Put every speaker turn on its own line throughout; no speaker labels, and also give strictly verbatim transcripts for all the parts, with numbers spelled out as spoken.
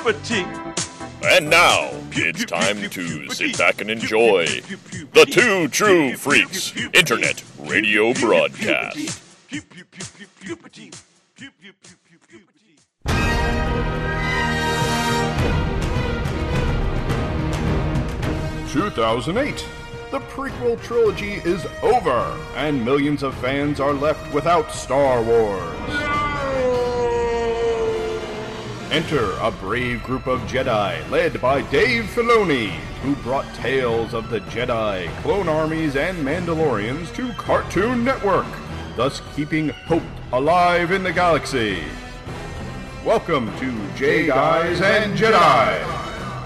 And now, it's time to sit back and enjoy the Two True Freaks Internet Radio Broadcast.
two thousand eight. The prequel trilogy is over, and millions of fans are left without Star Wars. Enter a brave group of Jedi led by Dave Filoni, who brought tales of the Jedi, clone armies, and Mandalorians to Cartoon Network, thus keeping hope alive in the galaxy. Welcome to J Guys and Jedi.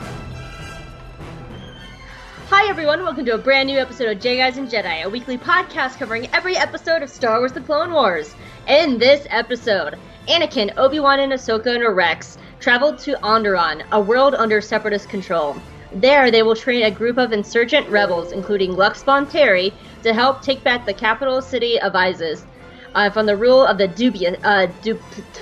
Hi everyone, welcome to a brand new episode of J Guys and Jedi, a weekly podcast covering every episode of Star Wars The Clone Wars. In this episode, Anakin, Obi-Wan, and Ahsoka and Rex traveled to Onderon, a world under Separatist control. There, they will train a group of insurgent rebels, including Lux Bonteri, to help take back the capital city of Isis uh, from the rule of the dubious, uh, du-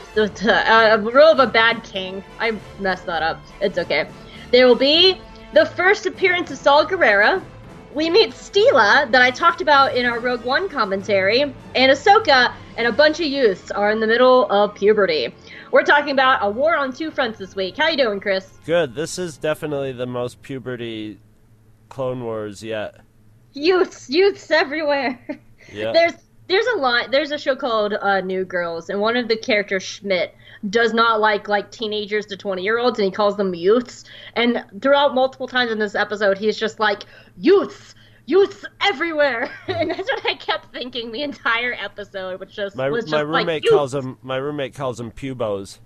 uh, rule of a bad king. I messed that up. It's okay. There will be the first appearance of Saul Guerrera. We meet Steela, that I talked about in our Rogue One commentary, and Ahsoka and a bunch of youths are in the middle of puberty. We're talking about a war on two fronts this week. How you doing, Chris?
Good. This is definitely the most puberty Clone Wars yet.
Youths, youths everywhere.
Yeah.
There's there's a line. There's a show called uh, New Girls, and one of the characters, Schmidt, does not like like teenagers to twenty year olds, and he calls them youths. And throughout multiple times in this episode, he's just like, youths, youths everywhere. And that's what I kept thinking the entire episode, which just
my
was just
my roommate
like,
calls them my roommate calls them pubos.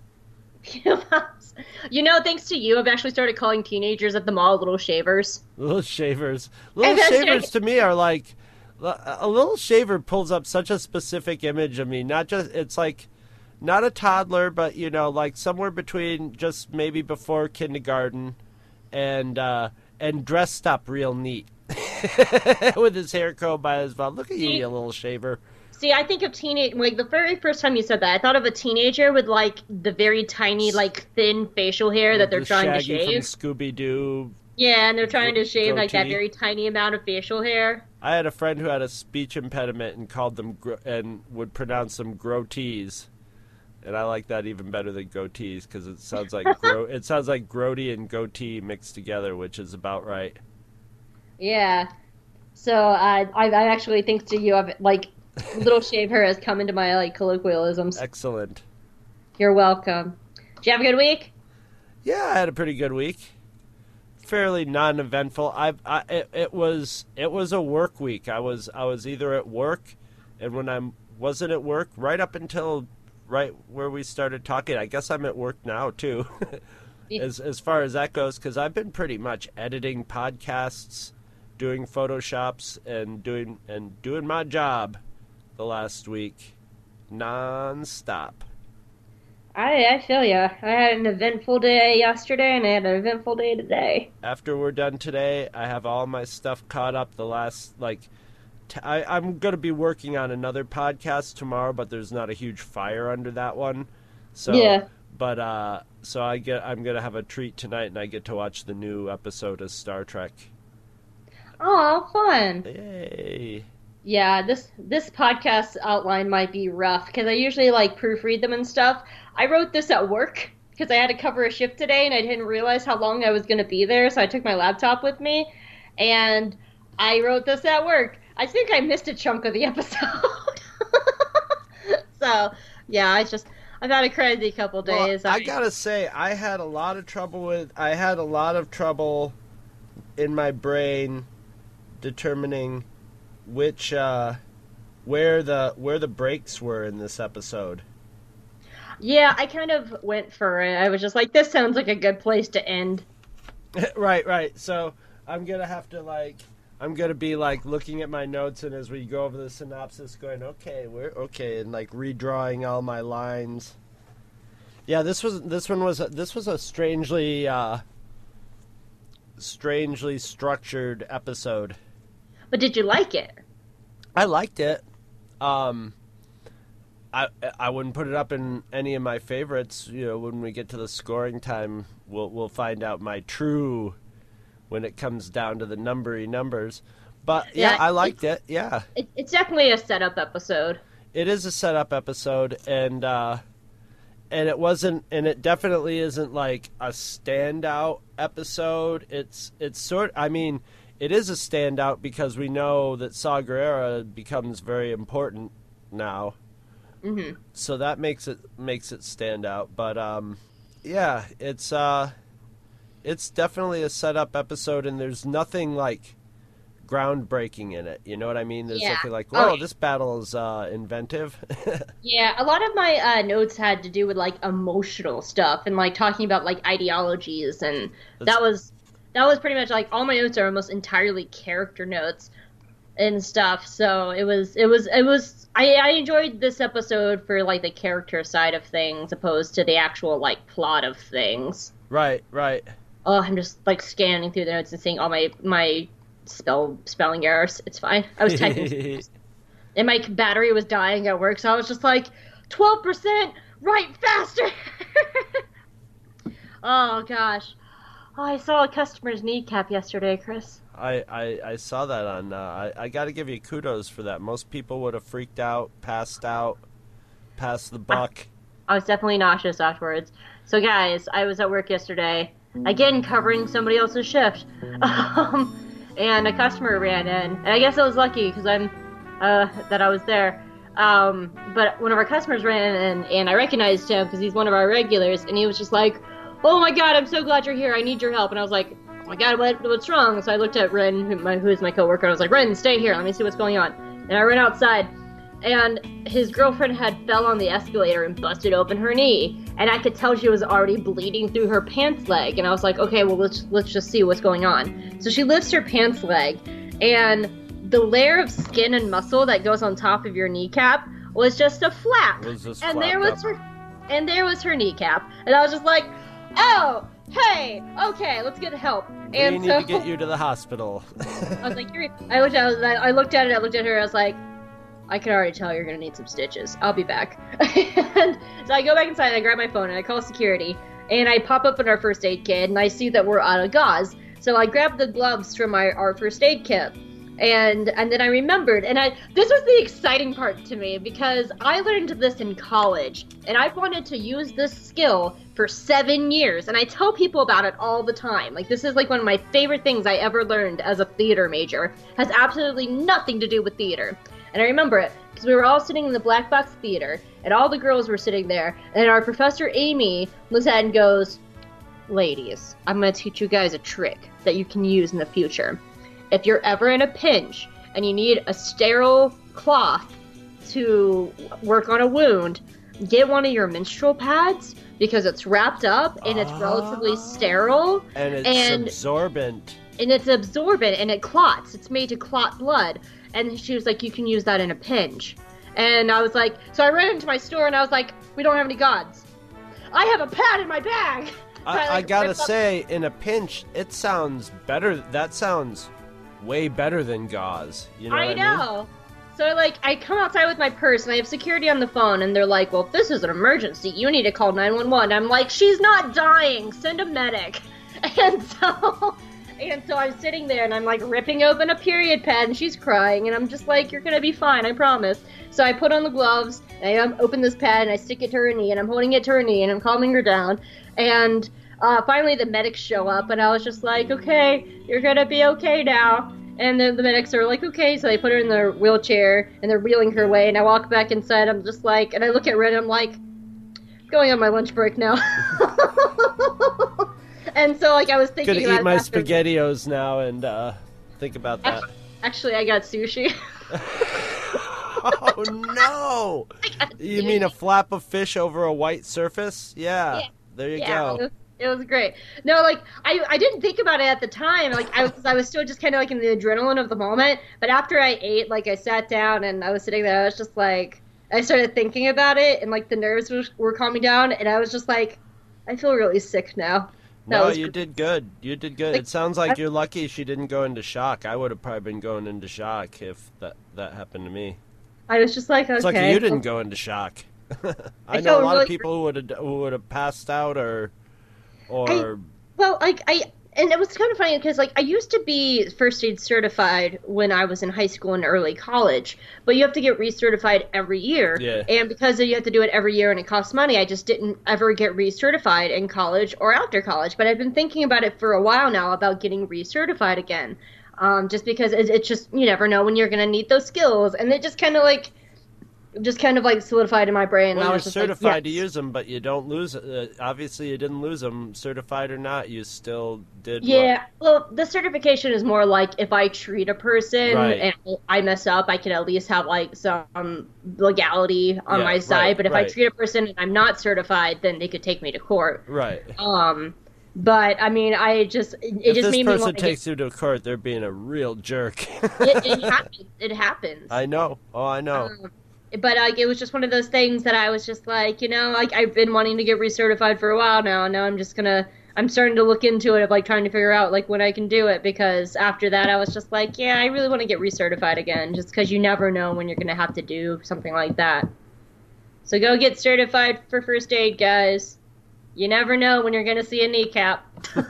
Pubos. You know, thanks to you, I've actually started calling teenagers at the mall little shavers.
Little shavers. Little shavers to me are like, a little shaver pulls up such a specific image of me. Not just, it's like, not a toddler, but, you know, like somewhere between just maybe before kindergarten and uh, and dressed up real neat. With his hair combed by his mouth. Look at you, you little shaver.
See, I think of teenage, like the very first time you said that, I thought of a teenager with like the very tiny, like thin facial hair that they're
the
trying to
Shaggy
shave.
From Scooby-Doo.
Yeah, and they're trying to shave like that
goatee.
very tiny amount of facial hair.
I had a friend who had a speech impediment and called them gro- and would pronounce them grotees. And I like that even better than goatees because it sounds like gro- it sounds like grody and goatee mixed together, which is about right.
Yeah. So uh, I I actually think to you, I've, like little shaver has come into my like colloquialisms.
Excellent.
You're welcome. Did you have a good week?
Yeah, I had a pretty good week. Fairly non-eventful. I, I it, it was it was a work week. I was I was either at work, and when I wasn't at work, right up until right where we started talking. I guess I'm at work now too, as as far as that goes, because I've been pretty much editing podcasts, doing photoshops, and doing and doing my job the last week, non-stop.
I I feel ya. I had an eventful day yesterday, and I had an eventful day today.
After we're done today, I have all my stuff caught up. The last like. I, I'm going to be working on another podcast tomorrow, but there's not a huge fire under that one. So,
yeah.
But uh, so I get I'm going to have a treat tonight, and I get to watch the new episode of Star Trek.
Oh, fun!
Yay!
Yeah, this this podcast outline might be rough because I usually like proofread them and stuff. I wrote this at work because I had to cover a shift today, and I didn't realize how long I was going to be there, so I took my laptop with me, and I wrote this at work. I think I missed a chunk of the episode. So, yeah, I just, I've had a crazy couple days.
Well, I gotta say, I had a lot of trouble with, I had a lot of trouble in my brain determining which, uh, where the, where the breaks were in this episode.
Yeah, I kind of went for it. I was just like, this sounds like a good place to end.
Right, right. So, I'm gonna have to, like... I'm going to be, like, looking at my notes, and as we go over the synopsis, going, okay, we're okay, and, like, redrawing all my lines. Yeah, this was, this one was, this was a strangely, uh, strangely structured episode.
But did you like it?
I liked it. Um, I I wouldn't put it up in any of my favorites. You know, when we get to the scoring time, we'll we'll find out my true when it comes down to the numbery numbers. But yeah, yeah I liked it. Yeah,
it, it's definitely a setup episode.
It is a setup episode, and uh, and it wasn't, and it definitely isn't like a standout episode. It's it's sort. I mean, it is a standout because we know that Saw Gerrera becomes very important now.
Mm-hmm.
So that makes it makes it stand out. But um, yeah, it's uh, it's definitely a setup episode, and there's nothing like groundbreaking in it. You know what I mean? There's
yeah.
nothing like, whoa,
oh,
this battle is uh, inventive.
Yeah, a lot of my uh, notes had to do with like emotional stuff and like talking about like ideologies, and That's... that was that was pretty much like all my notes are almost entirely character notes and stuff. So it was it was it was I, I enjoyed this episode for like the character side of things opposed to the actual like plot of things.
Right, right.
Oh, I'm just like scanning through the notes and seeing all my my spell spelling errors. It's fine. I was typing and my battery was dying at work, so I was just like, twelve percent, write faster. Oh gosh. Oh, I saw a customer's kneecap yesterday, Chris.
I, I, I saw that on, uh, I, I got to give you kudos for that. Most people would have freaked out, passed out, passed the buck.
I, I was definitely nauseous afterwards. So guys, I was at work yesterday, again covering somebody else's shift, um, and a customer ran in. And I guess I was lucky because I'm, uh, that I was there. Um, but one of our customers ran in, and I recognized him because he's one of our regulars, and he was just like, "Oh my god, I'm so glad you're here, I need your help." And I was like, "Oh my god, what, what's wrong?" So I looked at Ren, who, my, who is my coworker, and I was like, "Ren, stay here, let me see what's going on." And I ran outside, and his girlfriend had fell on the escalator and busted open her knee, and I could tell she was already bleeding through her pants leg. And I was like, okay, well, let's let's just see what's going on. So she lifts her pants leg, and the layer of skin and muscle that goes on top of your kneecap was just a flap.
Was just
and there
flapped
was
up.
her, and there was her kneecap, and I was just like, "Oh, hey, okay, let's get help."
We
and
need
so
to get you to the hospital.
I was like, You're... I looked at, I I looked at it, I looked at her, I was like, "I can already tell you're gonna need some stitches. I'll be back." And so I go back inside, and I grab my phone, and I call security, and I pop up in our first aid kit, and I see that we're out of gauze. So I grab the gloves from our, our first aid kit, and and then I remembered, and I this was the exciting part to me, because I learned this in college, and I've wanted to use this skill for seven years, and I tell people about it all the time. Like, this is like one of my favorite things I ever learned as a theater major. Has absolutely nothing to do with theater. And I remember it because we were all sitting in the black box theater, and all the girls were sitting there, and our professor Amy looks at it and goes, "Ladies, I'm going to teach you guys a trick that you can use in the future. If you're ever in a pinch and you need a sterile cloth to work on a wound, get one of your menstrual pads because it's wrapped up and it's
Ah.
relatively sterile.
And it's
and,
absorbent.
and it's absorbent and it clots. It's made to clot blood." And she was like, "You can use that in a pinch." And I was like, so I ran into my store and I was like, "We don't have any gauze. I have a pad in my bag." So
I, I
like,
gotta
ripped up-
say, in a pinch, it sounds better. That sounds way better than gauze. You know
I
what I mean?
know. So, like, I come outside with my purse, and I have security on the phone, and they're like, "Well, if this is an emergency, you need to call nine one one. I'm like, "She's not dying. Send a medic." And so, and so I'm sitting there, and I'm, like, ripping open a period pad, and she's crying, and I'm just like, "You're gonna be fine, I promise." So I put on the gloves, and I um, open this pad, and I stick it to her knee, and I'm holding it to her knee, and I'm calming her down, and uh, finally the medics show up, and I was just like, "Okay, you're gonna be okay now." And then the medics are like, "Okay," so they put her in their wheelchair, and they're wheeling her away, and I walk back inside, I'm just like, and I look at Red, and I'm like, going on my lunch break now. And so, like, I was thinking
Gonna
about
eat my
after-
SpaghettiOs now and uh, think about that.
Actually, I got sushi.
Oh no! You mean a flap of fish over a white surface? Yeah.
Yeah.
There you
Yeah,
go.
it was, it was great. No, like, I, I didn't think about it at the time. Like, I was, I was still just kind of, like, in the adrenaline of the moment. But after I ate, like, I sat down and I was sitting there, I was just like, I started thinking about it, and, like, the nerves were, were calming down, and I was just like, I feel really sick now. That
No,
was
you
gr-
did good. You did good.
Like,
It sounds like
I-
you're lucky she didn't go into shock. I would have probably been going into shock if that, that happened to me.
I was just like, okay.
It's lucky you didn't go into shock. I,
I
know a lot
really
of people who would have who would have passed out or or
I, well, like I and it was kind of funny because like I used to be first aid certified when I was in high school and early college, but you have to get recertified every year.
Yeah.
And because you have to do it every year and it costs money, I just didn't ever get recertified in college or after college. But I've been thinking about it for a while now about getting recertified again, um, just because it, it's just you never know when you're gonna need those skills, and it just kind of like. Just kind of like solidified in my brain.
well,
and I
you're
was just
certified
like,
to
yes.
use them, but you don't lose. Uh, obviously, you didn't lose them, certified or not. You still did.
Yeah, well, the certification is more like if I treat a person
Right.
and I mess up, I can at least have like some legality on
Yeah,
my side.
right,
but if
right.
I treat a person and I'm not certified, then they could take me to court.
Right.
Um, but I mean, I just it, it
If
just
this
made me
person
want to.
takes you to court, they're being a real jerk.
It, it happens. It happens.
I know. Oh, I know.
Um, but like it was just one of those things that I was just like, you know, like I've been wanting to get recertified for a while now, and now I'm just gonna, I'm starting to look into it of like trying to figure out like when I can do it, because after that I was just like, yeah, I really want to get recertified again, just because you never know when you're gonna have to do something like that. So go get certified for first aid, guys. You never know when you're gonna see a kneecap.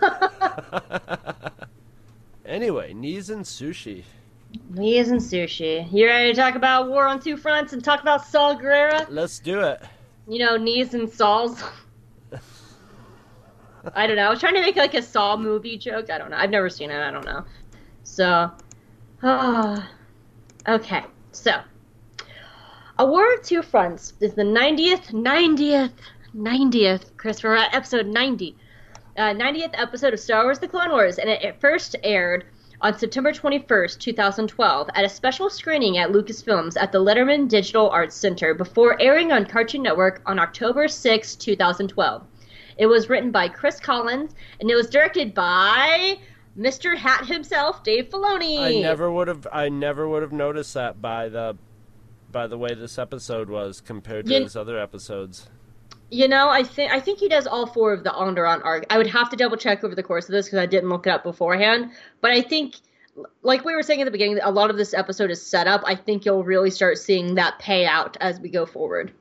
Anyway, knees and sushi.
Knees and sushi. You ready to talk about War on Two Fronts and talk about Saul Guerrero?
Let's do it.
You know, knees and Sauls. I don't know. I was trying to make like a Saw movie joke. I don't know. I've never seen it. I don't know. So, ah, okay. So, A War of Two Fronts is the ninetieth, ninetieth, ninetieth, Chris, we're at episode ninety, uh, ninetieth episode of Star Wars The Clone Wars, and it, it first aired on September twenty-first, twenty twelve, at a special screening at Lucasfilms at the Letterman Digital Arts Center before airing on Cartoon Network on October sixth, twenty twelve. It was written by Chris Collins, and it was directed by Mister Hat himself, Dave Filoni.
I never would have. I never would have noticed that by the, by the way this episode was compared to
You-
his other episodes.
You know, I think I think he does all four of the Onderon arc. I would have to double check over the course of this because I didn't look it up beforehand. But I think, like we were saying at the beginning, a lot of this episode is set up. I think you'll really start seeing that pay out as we go forward.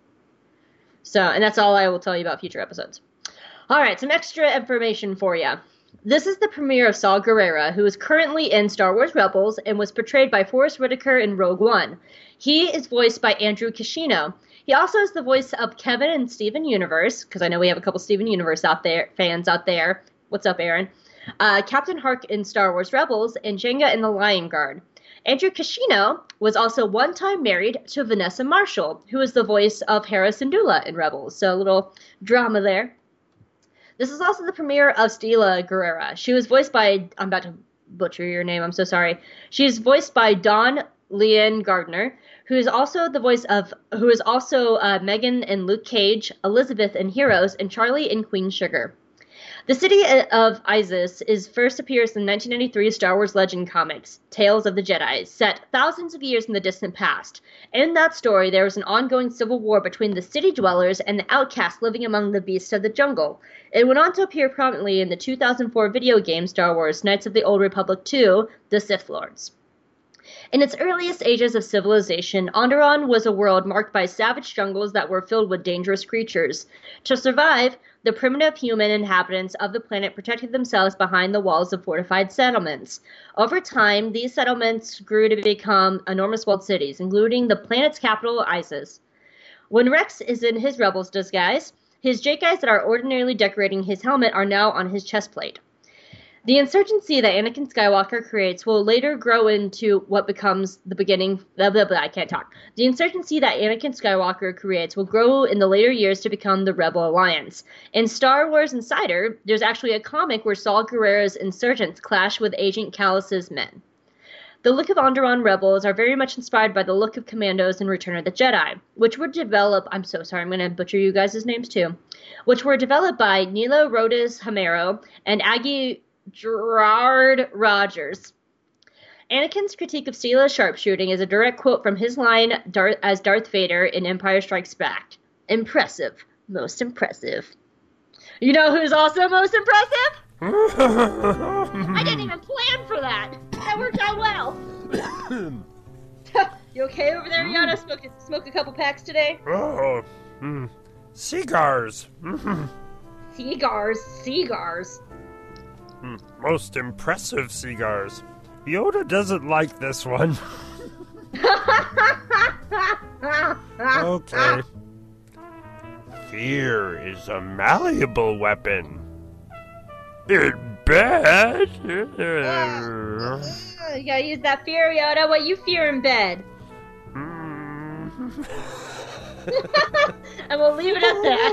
So, and that's all I will tell you about future episodes. All right, some extra information for you. This is the premiere of Saul Guerrero, who is currently in Star Wars Rebels and was portrayed by Forrest Whitaker in Rogue One. He is voiced by Andrew Kishino. He also is the voice of Kevin in Steven Universe, because I know we have a couple Steven Universe out there fans out there. What's up, Aaron? Uh, Captain Hark in Star Wars Rebels, and Jenga in The Lion Guard. Andrew Kishino was also one time married to Vanessa Marshall, who is the voice of Hera Syndulla in Rebels. So a little drama there. This is also the premiere of Stella Guerrera. She was voiced by, I'm about to butcher your name, I'm so sorry. She is voiced by Dawn Leanne Gardner, who is also the voice of, who is also uh, Megan in Luke Cage, Elizabeth in Heroes, and Charlie in Queen Sugar. The city of Isis is first appears in nineteen ninety-three Star Wars Legend comics, Tales of the Jedi, set thousands of years in the distant past. In that story, there was an ongoing civil war between the city dwellers and the outcasts living among the beasts of the jungle. It went on to appear prominently in the two thousand four video game Star Wars Knights of the Old Republic two, The Sith Lords. In its earliest ages of civilization, Onderon was a world marked by savage jungles that were filled with dangerous creatures. To survive, the primitive human inhabitants of the planet protected themselves behind the walls of fortified settlements. Over time, these settlements grew to become enormous walled cities, including the planet's capital, Isis. When Rex is in his rebel's disguise, his Jedi that are ordinarily decorating his helmet are now on his chest plate. The insurgency that Anakin Skywalker creates will later grow into what becomes the beginning. Blah, blah, blah, I can't talk. The insurgency that Anakin Skywalker creates will grow in the later years to become the Rebel Alliance. In Star Wars Insider, there's actually a comic where Saul Guerrero's insurgents clash with Agent Callus's men. The look of Onderon rebels are very much inspired by the look of Commandos in Return of the Jedi, which were developed, I'm so sorry, I'm going to butcher you guys' names too, which were developed by Nilo Rodas Hamero and Aggie Gerard Rogers. Anakin's critique of Steela's sharpshooting is a direct quote from his line Darth, as Darth Vader in Empire Strikes Back. Impressive. Most impressive. You know who's also most impressive? I didn't even plan for that. That worked out well. You okay over there, Yana? Smoke, smoke a couple packs today?
Oh,
Mm. Cigars.
Cigars, cigars.
Mm. Most impressive cigars. Yoda doesn't like this one. Okay. Fear is a malleable weapon. It's bad.
Uh, you gotta use that fear, Yoda. What you fear in bed?
Mm.
And we'll leave it at that.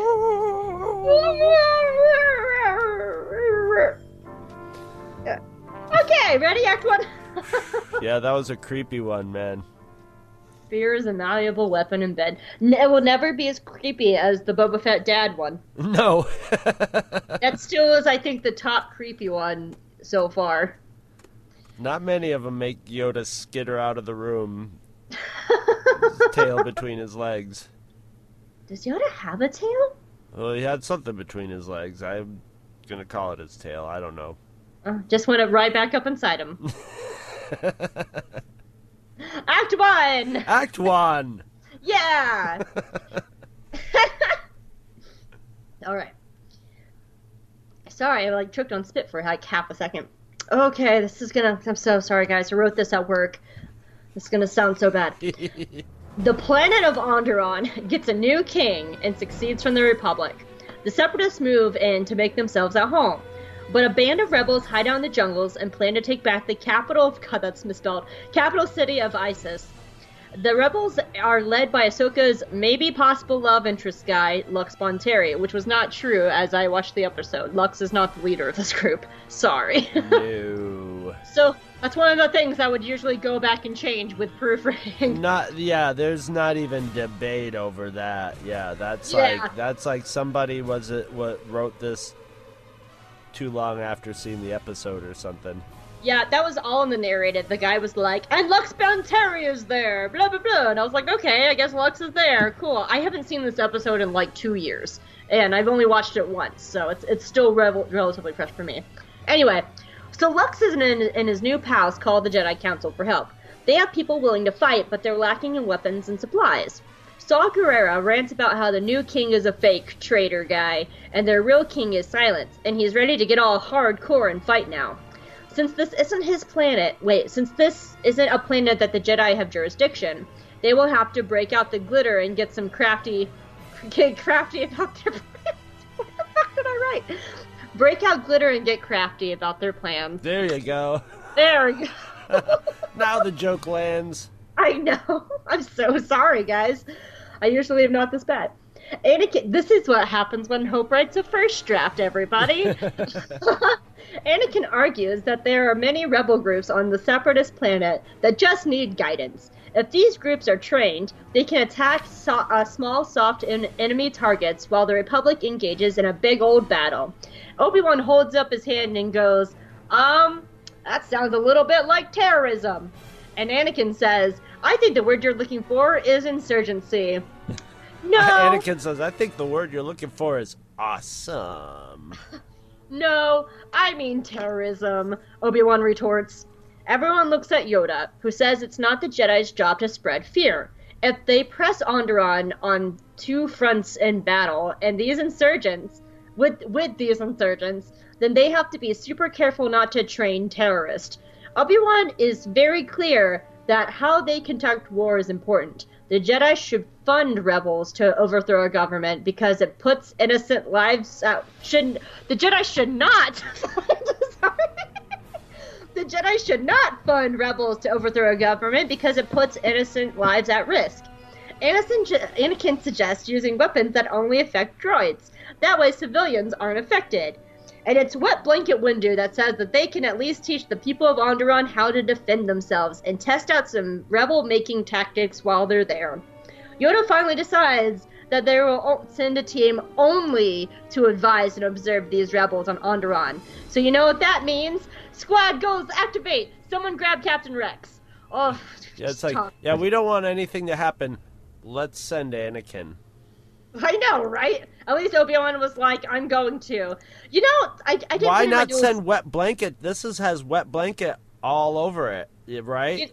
Okay, ready? Act one.
Yeah, that was a creepy one, man.
Fear is a malleable weapon in bed. N- it will never be as creepy as the Boba Fett dad one.
No.
That still is, I think, the top creepy one so far.
Not many of them make Yoda skitter out of the room, his tail between his legs.
Does Yoda have a tail?
Well, he had something between his legs. I'm gonna call it his tail. I don't know.
Uh, just went right back up inside him. Act one!
Act one!
Yeah! Alright. Sorry, I like choked on spit for like half a second. Okay, this is gonna... I'm so sorry, guys. I wrote this at work. This is gonna sound so bad. The planet of Onderon gets a new king and succeeds from the Republic. The Separatists move in to make themselves at home. But a band of rebels hide out in the jungles and plan to take back the capital of... God, that's misspelled. Capital city of Isis. The rebels are led by Ahsoka's maybe possible love interest guy, Lux Bonteri, which was not true as I watched the episode. Lux is not the leader of this group. Sorry.
No.
So, that's one of the things I would usually go back and change with proofreading.
Not, yeah, there's not even debate over that. Yeah, that's
Yeah.
like, that's like somebody was it, what wrote this too long after seeing the episode or something.
Yeah, that was all in the narrative. The guy was like, and Lux Bonteri is there, blah, blah, blah. And I was like, okay, I guess Lux is there. Cool. I haven't seen this episode in like two years. And I've only watched it once, so it's it's still revel- relatively fresh for me. Anyway, so Lux is in, in his new palace called the Jedi Council for help. They have people willing to fight, but they're lacking in weapons and supplies. Saw Gerrera rants about how the new king is a fake traitor guy, and their real king is silent, and he's ready to get all hardcore and fight now. Since this isn't his planet, wait, since this isn't a planet that the Jedi have jurisdiction, they will have to break out the glitter and get some crafty, get crafty about their plans. What the fuck did I write? Break out glitter and get crafty about their plans.
There you go.
There we go.
Now the joke lands.
I know. I'm so sorry, guys. I usually am not this bad. Anakin, this is what happens when Hope writes a first draft, everybody. Anakin argues that there are many rebel groups on the Separatist planet that just need guidance. If these groups are trained, they can attack so- uh, small, soft en- enemy targets while the Republic engages in a big old battle. Obi-Wan holds up his hand and goes, um, that sounds a little bit like terrorism. And Anakin says, I think the word you're looking for is insurgency. No!
Anakin says, I think the word you're looking for is awesome.
No, I mean terrorism, Obi-Wan retorts. Everyone looks at Yoda, who says it's not the Jedi's job to spread fear. If they press Onderon on two fronts in battle, and these insurgents, with, with these insurgents, then they have to be super careful not to train terrorists. Obi-Wan is very clear that how they conduct war is important. The Jedi should fund rebels to overthrow a government because it puts innocent lives out. Shouldn't the Jedi should not? Sorry. The Jedi should not fund rebels to overthrow a government because it puts innocent lives at risk. Anakin, Anakin suggests using weapons that only affect droids. That way, civilians aren't affected. And it's Wet Blanket Windu that says that they can at least teach the people of Onderon how to defend themselves and test out some rebel-making tactics while they're there. Yoda finally decides that they will send a team only to advise and observe these rebels on Onderon. So you know what that means? Squad goals activate! Someone grab Captain Rex. Oh,
Yeah, it's like, yeah, we don't want anything to happen. Let's send Anakin.
I know, right? At least Obi-Wan was like, I'm going to. You know, I, I didn't
Why
think
not
it was-
send Wet Blanket? This is, has Wet Blanket all over it, right?
It,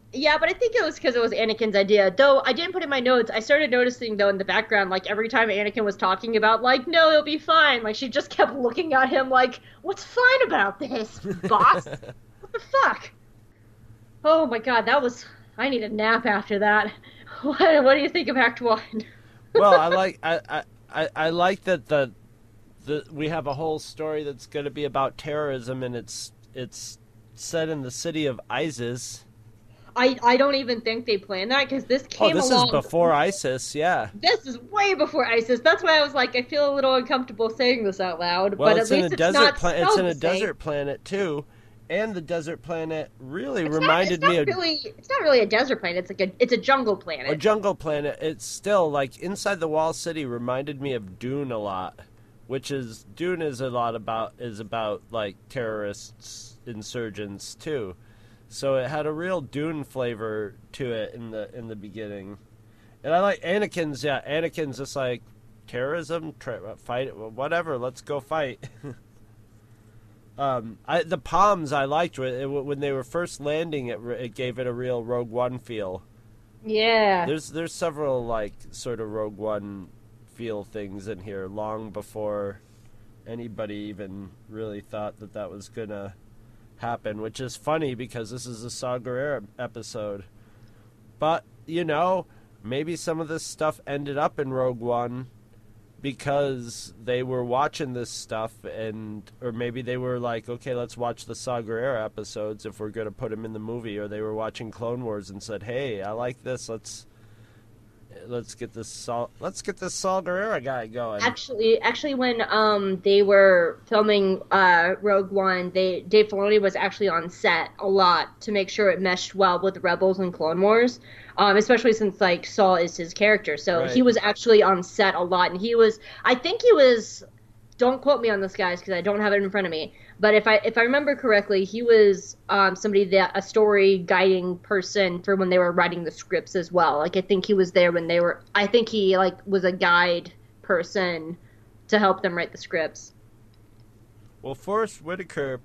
Yeah, but I think it was because it was Anakin's idea. Though I didn't put in my notes. I started noticing though in the background, like every time Anakin was talking about, like, no, it'll be fine. Like she just kept looking at him, like, what's fine about this, boss? What the fuck? Oh my god, that was. I need a nap after that. What, what do you think of Act One?
Well, I like I, I, I, I like that the the we have a whole story that's going to be about terrorism, and it's it's set in the city of ISIS.
I, I don't even think they planned that because this came
along... Oh, this
along...
is before ISIS, yeah.
This is way before ISIS. That's why I was like, I feel a little uncomfortable saying this out loud.
Well,
but
it's
at
in
least
a
it's
desert
not
pla- It's in a
the
desert
same.
planet, too. And the desert planet really
it's
reminded
not, it's
me
not
of...
Really, it's not really a desert planet. It's like a, it's a jungle planet.
A jungle planet. It's still, like, inside the wall city reminded me of Dune a lot. Which is... Dune is a lot about... Is about, like, terrorists, insurgents, too. So it had a real Dune flavor to it in the in the beginning, and I like Anakin's. Yeah, Anakin's just like terrorism, tra- fight, whatever. Let's go fight. um, I, the palms I liked it, it, when they were first landing. It it gave it a real Rogue One feel.
Yeah.
There's there's several like sort of Rogue One feel things in here long before anybody even really thought that that was gonna happen, which is funny because this is a Saw Gerrera episode. But, you know, maybe some of this stuff ended up in Rogue One because they were watching this stuff, and or maybe they were like, okay, let's watch the Saw Gerrera episodes if we're going to put them in the movie, or they were watching Clone Wars and said, hey, I like this, let's let's get this Saw let's get this Saw Gerrera guy going.
Actually, actually, when um they were filming uh Rogue One, they Dave Filoni was actually on set a lot to make sure it meshed well with Rebels and Clone Wars, um especially since like Saw is his character, so
Right.
he was actually on set a lot, and he was I think he was. Don't quote me on this, guys, because I don't have it in front of me. But if I if I remember correctly, he was um, somebody that a story guiding person for when they were writing the scripts as well. Like I think he was there when they were. I think he like was a guide person to help them write the scripts.
Well, Forrest Whitaker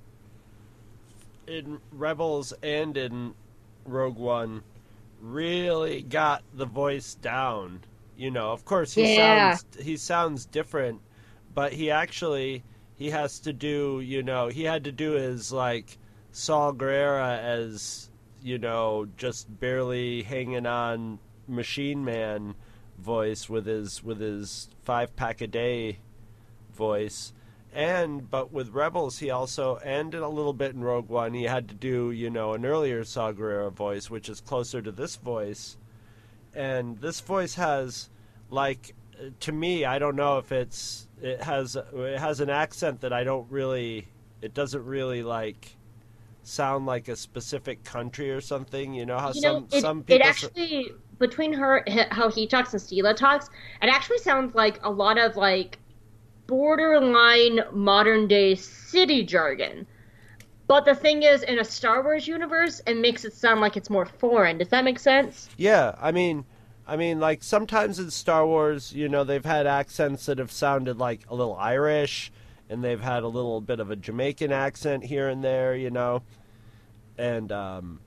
in Rebels and in Rogue One really got the voice down. You know, of course he
Yeah.
sounds he sounds different. But he actually, he has to do, you know, he had to do his, like, Saw Gerrera as, you know, just barely hanging on Machine Man voice with his, with his five-pack-a-day voice. And, but with Rebels, he also, and a little bit in Rogue One, he had to do, you know, an earlier Saw Gerrera voice, which is closer to this voice. And this voice has, like, to me, I don't know if it's it has it has an accent that I don't really it doesn't really like sound like a specific country or something. You know how
You
some
know, it,
some people
it actually between her how he talks and Steela talks, it actually sounds like a lot of like borderline modern day city jargon. But the thing is, in a Star Wars universe, it makes it sound like it's more foreign. Does that make sense?
yeah, I mean. I mean, like, sometimes in Star Wars, you know, they've had accents that have sounded like a little Irish, and they've had a little bit of a Jamaican accent here and there, you know. And, um...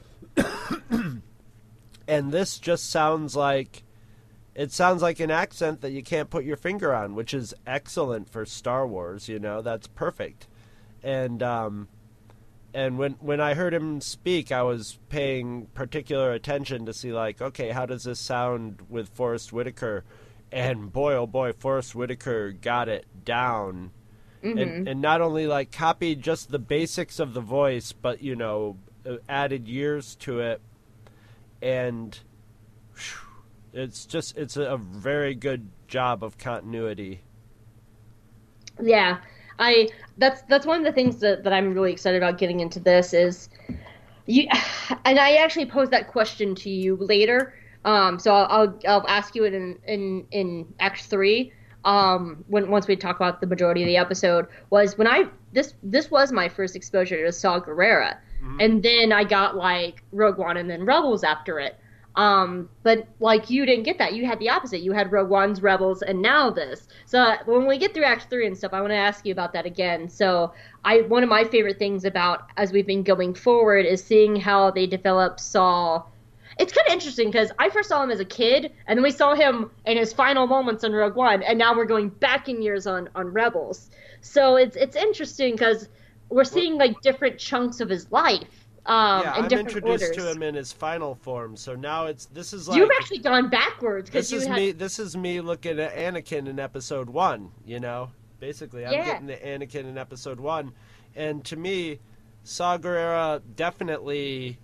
and this just sounds like... It sounds like an accent that you can't put your finger on, which is excellent for Star Wars, you know. That's perfect. And, um... And when, when I heard him speak, I was paying particular attention to see, like, okay, how does this sound with Forrest Whitaker? And boy, oh boy, Forrest Whitaker got it down.
Mm-hmm.
And, and not only, like, copied just the basics of the voice, but, you know, added years to it. And whew, it's just, it's a very good job of continuity.
Yeah. I that's that's one of the things that, that I'm really excited about getting into this is you and I actually posed that question to you later. Um, so I'll, I'll I'll ask you it in in, in Act Three. Um, when once we talk about the majority of the episode was when I this this was my first exposure to Saw Gerrera, mm-hmm. and then I got like Rogue One and then Rebels after it. Um, but like you didn't get that. You had the opposite. You had Rogue One's Rebels, and now this. So uh, when we get through Act Three and stuff, I want to ask you about that again. So I one of my favorite things about as we've been going forward is seeing how they develop Saul. It's kind of interesting because I first saw him as a kid, and then we saw him in his final moments in Rogue One, and now we're going back in years on, on Rebels. So it's it's interesting because we're seeing like different chunks of his life. Um,
yeah,
in
I'm
different
introduced
orders.
to him in his final form, so now it's this is like
You've actually gone backwards because
this
you
is
had
me. This is me looking at Anakin in Episode One. You know, basically, I'm
Yeah.
getting the Anakin in Episode One, and to me, Saw Gerrera definitely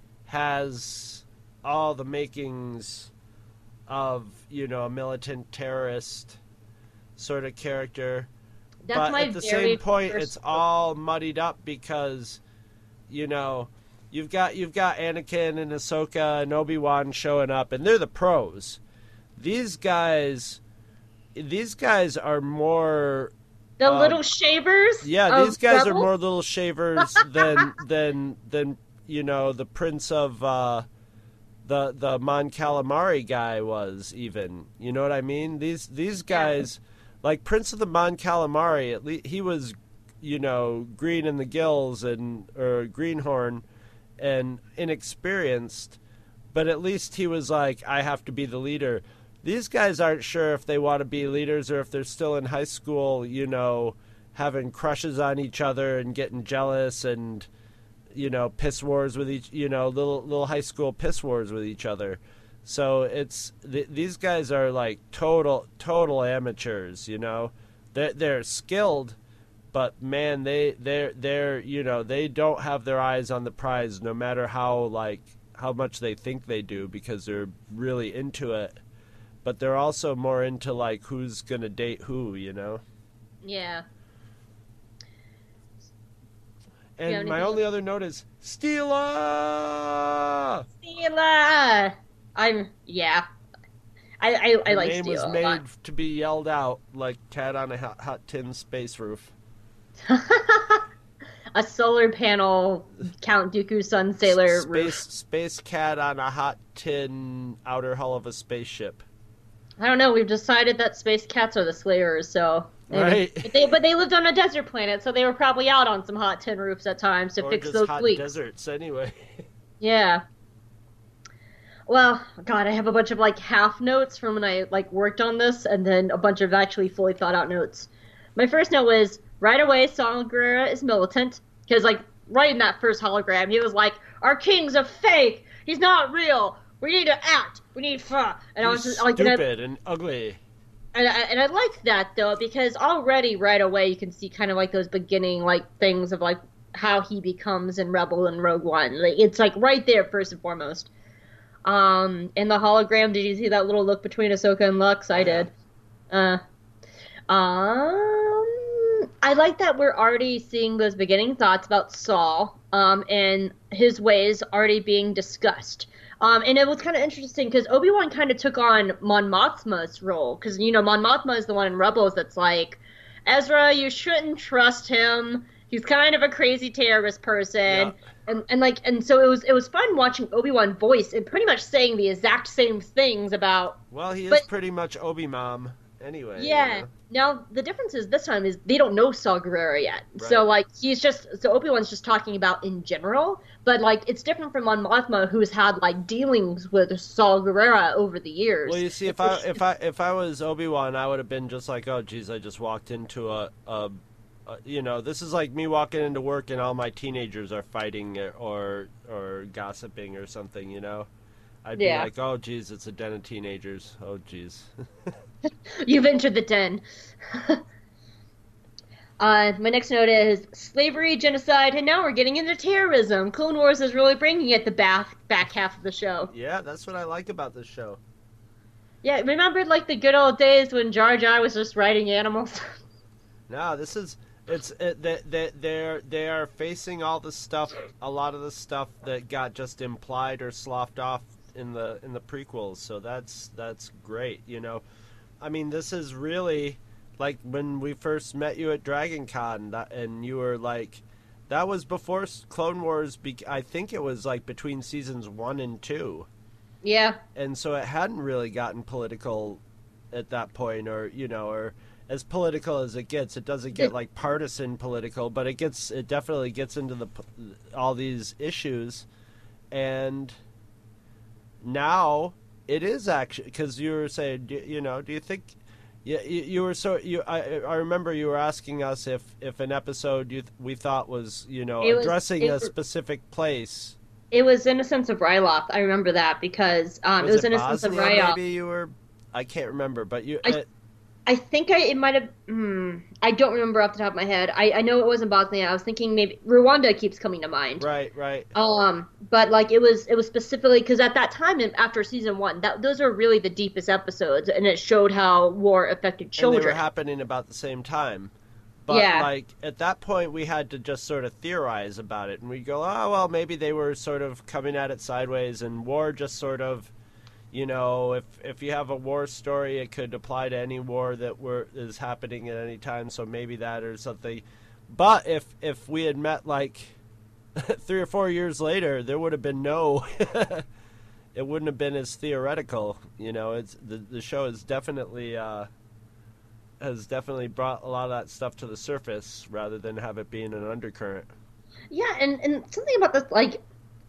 has all the makings of, you know, a militant terrorist sort of character.
That's
but
my
at the
very
same point,
first
it's all muddied up because, you know, you've got you've got Anakin and Ahsoka and Obi-Wan showing up, and they're the pros. These guys, these guys are more.
the
um,
little shavers.
Yeah,
of
these guys
Rebels?
are more little shavers than than than you know the Prince of uh, the the Mon Calamari guy was. Even, you know what I mean? These these guys, like Prince of the Mon Calamari, at least he was, you know, green in the gills and or greenhorn and inexperienced, but at least he was like, I have to be the leader. These guys aren't sure if they want to be leaders or if they're still in high school, you know, having crushes on each other and getting jealous and, you know, piss wars with each, you know, little little high school piss wars with each other. So it's th- these guys are like total total amateurs, you know. They're, they're skilled, but man, they they're they're you know they don't have their eyes on the prize, no matter how like how much they think they do, because they're really into it. But they're also more into like who's gonna date who, you know.
Yeah.
And
anything
my only other note is Steela.
Steela. I'm yeah. I I, I
Her
like
name was
Steela a
made
lot.
to be yelled out like cat on a hot, hot tin space roof.
A solar panel Count Dooku Sun Sailor
space
roof.
space cat on a hot tin outer hull of a spaceship.
I don't know. We've decided that space cats are the slayers, so maybe.
Right.
But they, but they lived on a desert planet, so they were probably out on some hot tin roofs at times to
Or
fix
just
those
hot
leaks.
deserts anyway.
Yeah. Well, God, I have a bunch of like half notes from when I like worked on this, and then a bunch of actually fully thought out notes. My first note was right away. Saul Gerrera is militant because like right in that first hologram, he was like, "Our king's a fake. He's not real. We need to act. We need fun." And I was
He's
just like, and I-
stupid and ugly.
And I, and I like that though because already right away you can see kind of like those beginning like things of like how he becomes in Rebel and Rogue One. Like it's like right there first and foremost. Um, in the hologram, did you see that little look between Ahsoka and Lux? I
Yeah.
did. Uh, um, I like that we're already seeing those beginning thoughts about Saul, um, and his ways already being discussed. Um, and it was kind of interesting because Obi-Wan kind of took on Mon Mothma's role because, you know, Mon Mothma is the one in Rebels that's like, Ezra, you shouldn't trust him. He's kind of a crazy terrorist person.
Yeah.
And, and like and so it was it was fun watching Obi-Wan voice and pretty much saying the exact same things about
Well, he is
But-
pretty much Obi-Mom anyway.
yeah.
You know?
Now the difference is this time is they don't know Saw Gerrera yet.
Right.
So like he's just so Obi-Wan's just talking about in general, but like it's different from Mon Mothma who's had like dealings with Saw Gerrera over the years.
Well, you see, if I if I if I was Obi-Wan, I would have been just like, oh, geez, I just walked into a, a, a, you know, this is like me walking into work and all my teenagers are fighting or or gossiping or something, you know. I'd be
Yeah.
like, oh, geez, it's a den of teenagers. Oh, geez.
You've entered the den. uh, my next note is slavery, genocide, and now we're getting into terrorism. Clone Wars is really bringing it the back back half of the show.
Yeah, that's what I like about this show.
Yeah, remember like the good old days when Jar Jar was just riding animals?
No, this is it's it, they they they're they are facing all the stuff, a lot of the stuff that got just implied or sloughed off in the in the prequels. So that's that's great, you know. I mean, this is really like when we first met you at Dragon Con, that, and you were like, that was before Clone Wars. Be- I think it was like between seasons one and two.
Yeah.
And so it hadn't really gotten political at that point, or, you know, or as political as it gets. It doesn't get like partisan political, but it gets, it definitely gets into the all these issues. And now it is actually, because you were saying, you know, do you think, yeah, you, you were so, you, I, I remember you were asking us if, if an episode you we thought was, you know,
It was-
addressing
it
a
was-
specific place.
It was Innocence of Ryloth. I remember that because um,
Was
it was
it
Innocence of
Bosnia,
Ryloth.
maybe you were, I can't remember, but you,
I-
it,
I think I it might have. Hmm, I don't remember off the top of my head. I, I know it wasn't Bosnia. I was thinking maybe Rwanda keeps coming to mind.
right, right.
Um, but like it was it was specifically because at that time and after season one, that those are really the deepest episodes, and it showed how war affected
And
children.
they were happening about the same time. But,
Yeah.
like, at that point, we had to just sort of theorize about it. And we go, oh, well, maybe they were sort of coming at it sideways. And war just sort of, you know, if if you have a war story, it could apply to any war that were is happening at any time. So maybe that or something. But if, if we had met, like, three or four years later, there would have been no... it wouldn't have been as theoretical. You know, it's the, the show is definitely... Uh, has definitely brought a lot of that stuff to the surface rather than have it being an undercurrent.
Yeah, and, and something about this, like,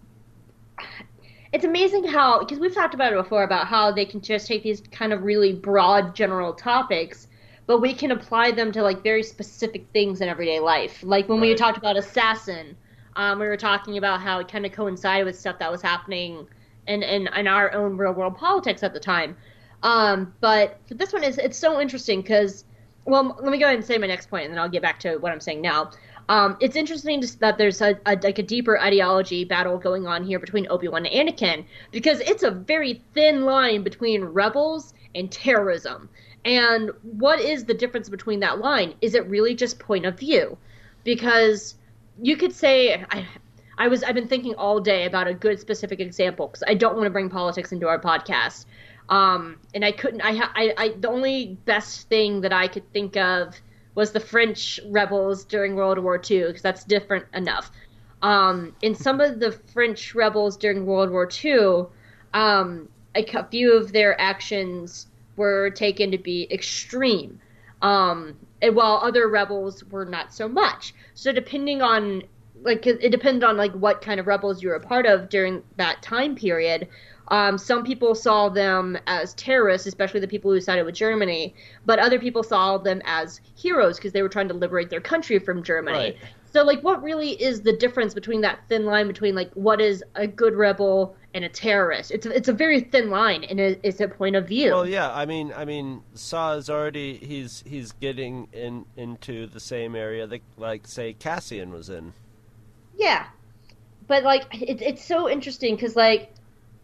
it's amazing how, because we've talked about it before, about how they can just take these kind of really broad general topics, but we can apply them to, like, very specific things in everyday life. Like, when we
Right.
talked about Assassin, um, we were talking about how it kind of coincided with stuff that was happening in, in, in our own real-world politics at the time. Um, but for this one, is it's so interesting because, well, let me go ahead and say my next point, and then I'll get back to what I'm saying now. Um, it's interesting to, that there's a, a like a deeper ideology battle going on here between Obi-Wan and Anakin, because it's a very thin line between rebels and terrorism. And what is the difference between that line? Is it really just point of view? Because you could say, I, I was I've been thinking all day about a good specific example because I don't want to bring politics into our podcast. Um, and I couldn't, I, I, I, the only best thing that I could think of was the French rebels during World War Two, because that's different enough. Um, in some of the French rebels during World War Two, um, a, a few of their actions were taken to be extreme, um, and while other rebels were not so much. So depending on, like, it depended on, like, what kind of rebels you were a part of during that time period. Um, some people saw them as terrorists, especially the people who sided with Germany, but other people saw them as heroes because they were trying to liberate their country from Germany.
Right.
So, like, what really is the difference between that thin line between, like, what is a good rebel and a terrorist? It's a, it's a very thin line, and it, it's a point of view.
Well, yeah, I mean, I mean, Saw is already he's he's getting in into the same area that, like, say, Cassian was in.
Yeah, but like it, it's so interesting because like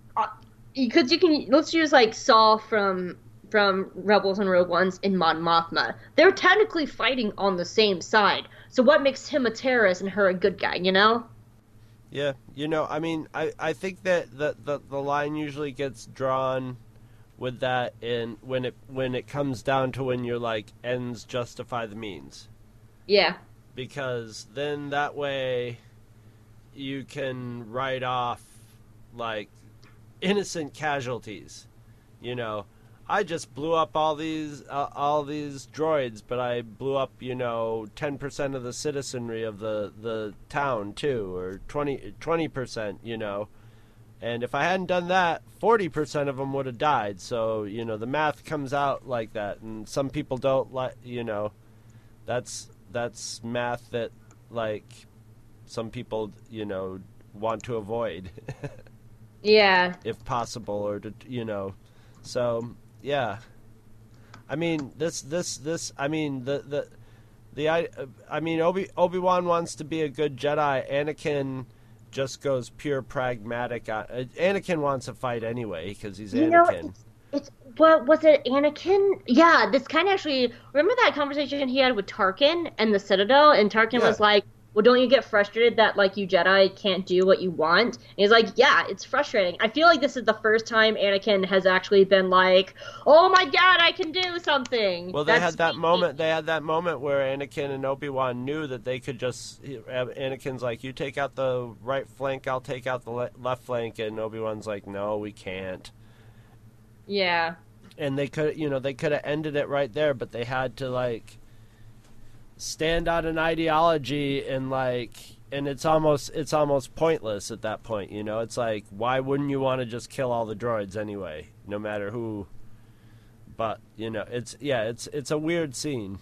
because you can let's use like Saw from from Rebels and Rogue Ones in Mon Mothma. They're technically fighting on the same side. So what makes him a terrorist and her a good guy? You know?
Yeah, you know, I mean, I, I think that the, the the line usually gets drawn with that in when it when it comes down to when you're like ends justify the means.
Yeah.
Because then that way you can write off like innocent casualties. You know, I just blew up all these uh, all these droids, but I blew up, you know, ten percent of the citizenry of the, the town too, or twenty percent, you know. And if I hadn't done that, forty percent of them would have died. So, you know, the math comes out like that, and some people don't like, you know, that's that's math that like some people, you know, want to avoid.
Yeah.
If possible, or to, you know, so yeah. I mean, this this this I mean, the the the I I mean, Obi Obi-Wan wants to be a good Jedi. Anakin just goes pure pragmatic. Uh, Anakin wants to fight anyway because he's
You know,
Anakin.
it's, it's what was it, Anakin? Yeah, this kind of actually remember that conversation he had with Tarkin and the Citadel, and Tarkin
Yeah.
was like, well, don't you get frustrated that, like, you Jedi can't do what you want? And he's like, yeah, it's frustrating. I feel like this is the first time Anakin has actually been like, oh my god, I can do something.
Well, they
That's
had that
me.
moment. They had that moment where Anakin and Obi-Wan knew that they could just. Anakin's like, "You take out the right flank, I'll take out the le- left flank," and Obi-Wan's like, "No, we can't."
Yeah.
And they could, you know, they could have ended it right there, but they had to like stand on an ideology and like, and it's almost it's almost pointless at that point. You know, it's like, why wouldn't you want to just kill all the droids anyway, no matter who? But you know, it's yeah, it's it's a weird scene.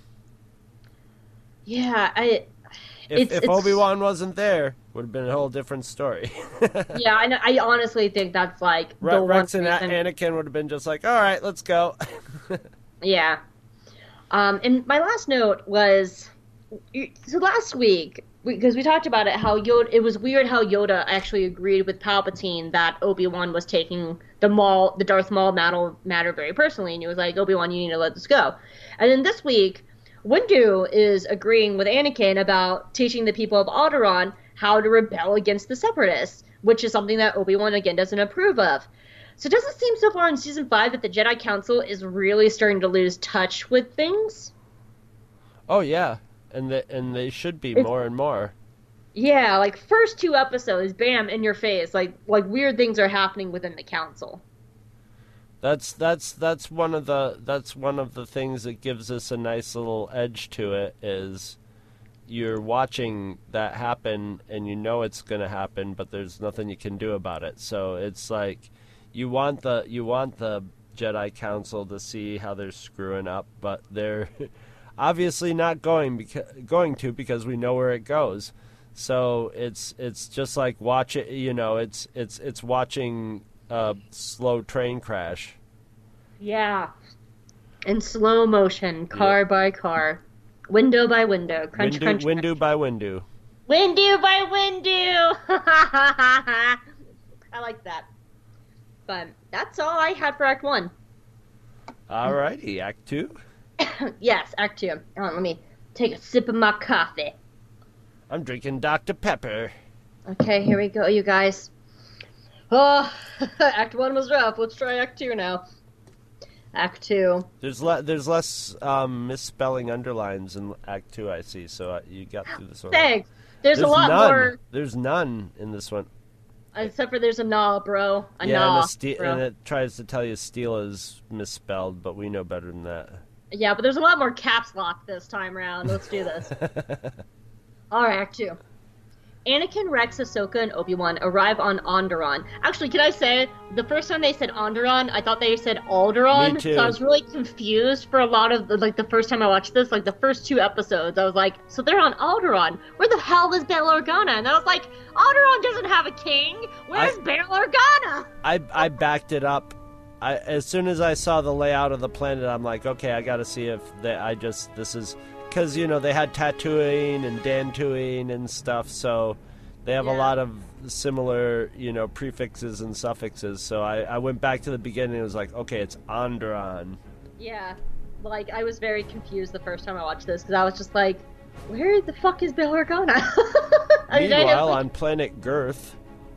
Yeah, I.
If,
It's,
if
it's,
Obi-Wan wasn't there, would have been a whole different story.
yeah, I know, I honestly think that's like
Re-
the
Rex
one
and
reason.
Anakin would have been just like, all right, let's go.
Yeah. Um, and my last note was, so last week, because we talked about it, how Yoda, it was weird how Yoda actually agreed with Palpatine that Obi-Wan was taking the Maul, the Darth Maul matter, matter very personally, and he was like, Obi-Wan, you need to let this go. And then this week, Windu is agreeing with Anakin about teaching the people of Alderaan how to rebel against the Separatists, which is something that Obi-Wan, again, doesn't approve of. So it doesn't seem so far in Season five that the Jedi Council is really starting to lose touch with things.
Oh, yeah. And, the, and they should be
It's-
more and more.
Yeah, like, first two episodes, bam, in your face, like, like weird things are happening within the Council.
That's that's that's one of the that's one of the things that gives us a nice little edge to it is you're watching that happen and you know it's going to happen, but there's nothing you can do about it. So it's like you want the you want the Jedi Council to see how they're screwing up, but they're obviously not going beca- going to because we know where it goes. So it's it's just like watch it, you know, it's it's it's watching a slow train crash.
Yeah. In slow motion, car
Yeah.
by car, window by window, crunch,
Windu,
crunch,
window
crunch.
by window.
Windu by Windu! I like that. But that's all I had for Act one.
Alrighty, Act Two.
Yes, Act two. Hold on, let me take a sip of my coffee.
I'm drinking Doctor Pepper.
Okay, here we go, you guys. Oh, Act one was rough. Let's try Act two now. Act two.
There's le- there's less um, misspelling underlines in Act Two, I see. So uh, you got through this one.
Thanks. There's,
There's
a lot
none.
more,
There's none in this one.
except for there's a nah, bro. A
yeah,
nah,
and, a ste-
bro.
and it tries to tell you Steel is misspelled, but we know better than that.
Yeah, but there's a lot more caps lock this time around. Let's do this. Alright, Act two. Anakin, Rex, Ahsoka, and Obi-Wan arrive on Onderon. Actually, can I say, the first time they said Onderon, I thought they said Alderaan.
Me too.
So I was really confused for a lot of, the, like, the first time I watched this, like, the first two episodes. I was like, so they're on Alderaan. Where the hell is Bail Organa? And I was like, Alderaan doesn't have a king. Where's
I-
Bail Organa?
I I backed it up. I as soon as I saw the layout of the planet, I'm like, okay, I got to see if they. I just this is because you know they had Tatooine and Dantooine and stuff, so they have
Yeah.
a lot of similar you know prefixes and suffixes. So I, I went back to the beginning. and It was like, okay, it's Onderon.
Yeah, like, I was very confused the first time I watched this, because I was just like, where the fuck is Bail Organa? I mean, I know,
Meanwhile,
like-
on planet Girth,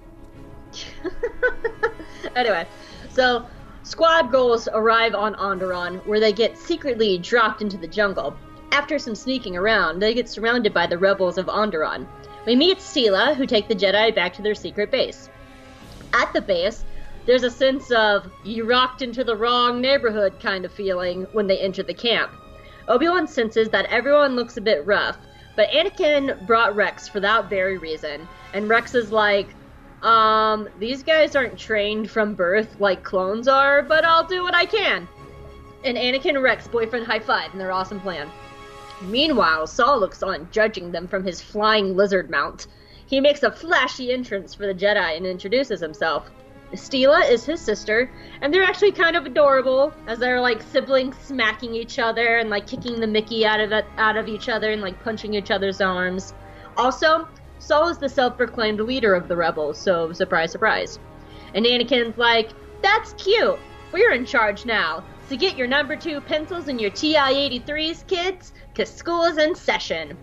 Anyway, so squad goals arrive on Onderon, where they get secretly dropped into the jungle. After some sneaking around, they get surrounded by the rebels of Onderon. We meet Stila, who take the Jedi back to their secret base. At the base, there's a sense of you rocked into the wrong neighborhood kind of feeling when they enter the camp. Obi-Wan senses that everyone looks a bit rough, but Anakin brought Rex for that very reason, and Rex is like, um, these guys aren't trained from birth like clones are, but I'll do what I can. And Anakin and Rex boyfriend high five in their awesome plan. Meanwhile, Saul looks on, judging them from his flying lizard mount. He makes a flashy entrance for the Jedi and introduces himself. Stila is his sister, and they're actually kind of adorable, as they're like siblings smacking each other and like kicking the Mickey out of it, out of each other and like punching each other's arms. Also, Saul is the self-proclaimed leader of the rebels, so surprise, surprise. And Anakin's like, that's cute. We're in charge now. So get your number two pencils and your T I eighty-threes, kids, cause school is in session.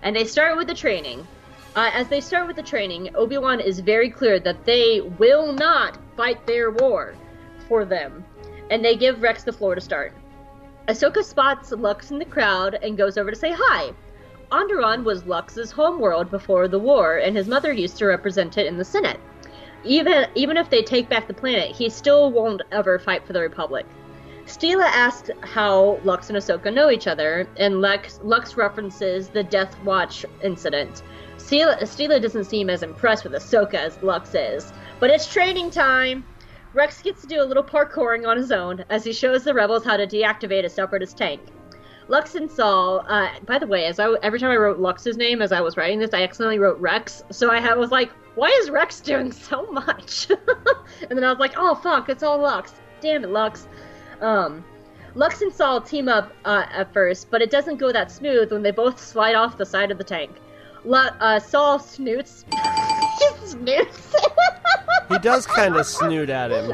and they start with the training. Uh, as they start with the training, Obi-Wan is very clear that they will not fight their war for them, and they give Rex the floor to start. Ahsoka spots Lux in the crowd and goes over to say hi. Onderon was Lux's homeworld before the war, and his mother used to represent it in the Senate. Even even if they take back the planet, he still won't ever fight for the Republic. Steela asks how Lux and Ahsoka know each other, and Lux, Lux references the Death Watch incident. Steela, Steela doesn't seem as impressed with Ahsoka as Lux is, but it's training time! Rex gets to do a little parkouring on his own as he shows the rebels how to deactivate a separatist tank. Lux and Saul, uh, by the way, as I, every time I wrote Lux's name as I was writing this, I accidentally wrote Rex, so I had, was like, why is Rex doing so much? And then I was like, oh fuck, it's all Lux. Damn it, Lux. Um, Lux and Saul team up uh, at first, but it doesn't go that smooth when they both slide off the side of the tank. Lu- uh, Saul snoots. He snoots.
He does kind of snoot at him.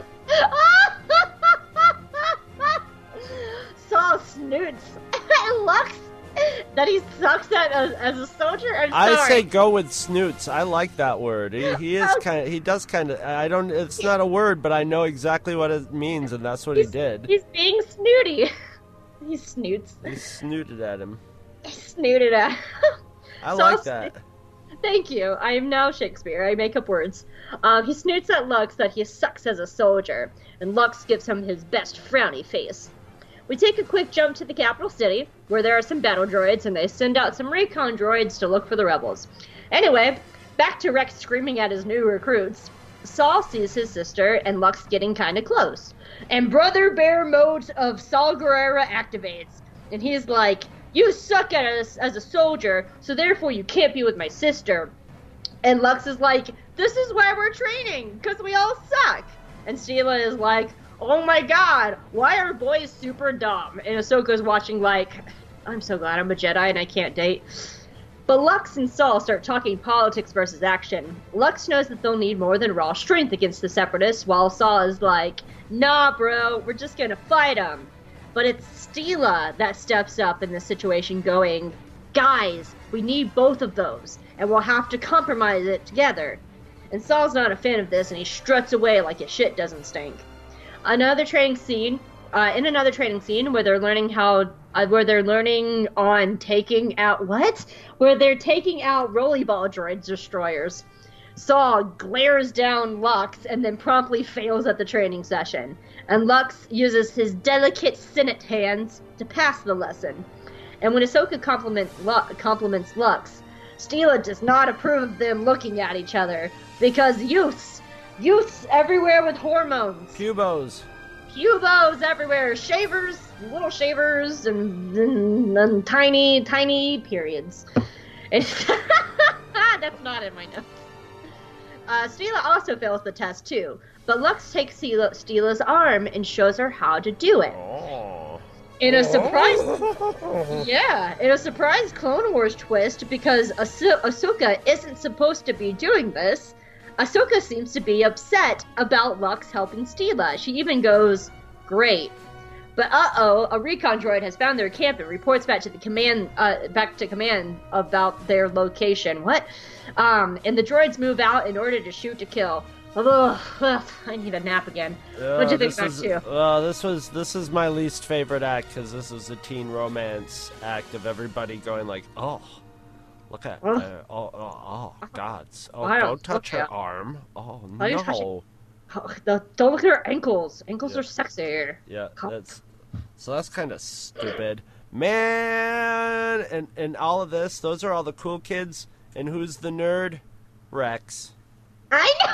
Saul snoots. Lux, that he sucks at as, as a soldier. I'm
I
sorry.
say go with snoots. I like that word. He, he is kind of. He does kind of. I don't. It's not a word, but I know exactly what it means, and that's what
he's,
he did.
He's being snooty. He snoots.
He snooted at him.
He snooted at him.
I
Saul
like that.
Sno- Thank you. I am now Shakespeare. I make up words. Um, he snoots at Lux that he sucks as a soldier, and Lux gives him his best frowny face. We take a quick jump to the capital city, where there are some battle droids, and they send out some recon droids to look for the rebels. Anyway, back to Rex screaming at his new recruits. Saul sees his sister and Lux getting kinda close. And Brother Bear mode of Saul Guerrera activates. And he's like, you suck at us as a soldier, so therefore you can't be with my sister. And Lux is like, this is why we're training, because we all suck. And Steela is like, oh my god, why are boys super dumb? And Ahsoka's watching like, I'm so glad I'm a Jedi and I can't date. But Lux and Saul start talking politics versus action. Lux knows that they'll need more than raw strength against the Separatists, while Saul is like, nah bro, we're just gonna fight them. But it's Steela that steps up in this situation going, guys, we need both of those, and we'll have to compromise it together. And Saul's not a fan of this, and he struts away like his shit doesn't stink. Another training scene, uh, in another training scene where they're learning how, uh, where they're learning on taking out, what? Where they're taking out rollerball droids destroyers. Saul glares down Lux and then promptly fails at the training session. And Lux uses his delicate Senate hands to pass the lesson. And when Ahsoka compliments, Lu- compliments Lux, Steela does not approve of them looking at each other, because youths, youths everywhere with hormones.
Cubos.
Cubos everywhere, shavers, little shavers, and, and, and tiny, tiny periods. And that's not in my notes. Uh, Steela also fails the test too, but Lux takes Steela, Steela's arm and shows her how to do it.
Oh.
In a surprise, yeah, in a surprise Clone Wars twist, because Ah- Ahsoka isn't supposed to be doing this. Ahsoka seems to be upset about Lux helping Steela. She even goes, great. But uh-oh, a recon droid has found their camp and reports back to the command, uh, back to command about their location. What? Um, and the droids move out in order to shoot to kill. Ugh, ugh, I need a nap again.
Uh,
What'd you think
this
about
is,
you?
Uh, this was this is my least favorite act, because this is a teen romance act of everybody going like, oh, look at,
Ugh.
uh, oh, oh, oh, gods, oh,
I don't
don't touch
look
her
at-
arm, oh
Why are you touching-
no,
Oh, the- don't look at her ankles. Ankles
Yeah.
are sexy.
yeah,
Cock.
that's so that's kind of stupid, man, and and all of this, those are all the cool kids, and who's the nerd? Rex.
I know.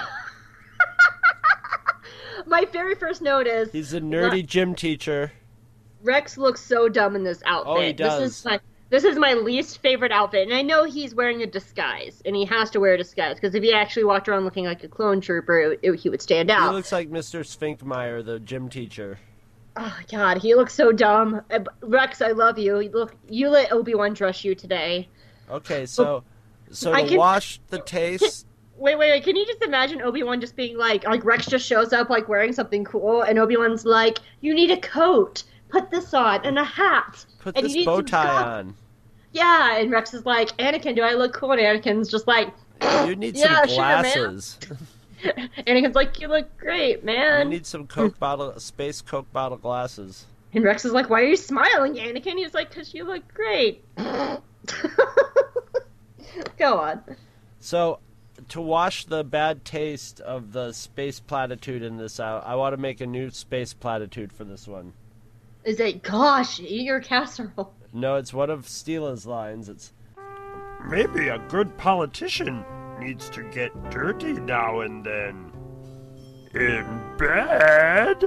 My very first note is
He's a nerdy gym teacher.
Rex looks so dumb in this outfit.
Oh, he does.
This is my this is my least favorite outfit, and I know he's wearing a disguise, and he has to wear a disguise because if he actually walked around looking like a clone trooper, it, it, he would stand
He
out.
looks like Mister Spinkmeyer, the gym teacher.
Oh God, he looks so dumb. Uh, Rex, I love you. You Look, you let Obi-Wan dress you today.
Okay, so so
I
to
can-
wash the taste.
Wait, wait, wait. Can you just imagine Obi-Wan just being like, like Rex just shows up like wearing something cool, and Obi-Wan's like, "You need a coat. Put this on and a hat.
Put
and
this
you need
bow
some
tie
goggles."
on.
yeah, and Rex is like, Anakin, do I look cool? And Anakin's just like,
You need
yeah,
some
sure,
glasses.
man. Anakin's like, you look great,
You
man.
need some Coke bottle, space Coke bottle glasses.
And Rex is like, why are you smiling, Anakin? He's like, because you look great. Go on.
So, to wash the bad taste of the space platitude in this out, I want to make a new space platitude for this one.
Is it, gosh, eat your casserole.
No, it's one of Steela's lines. It's,
Maybe a good politician needs to get dirty now and then. In bed?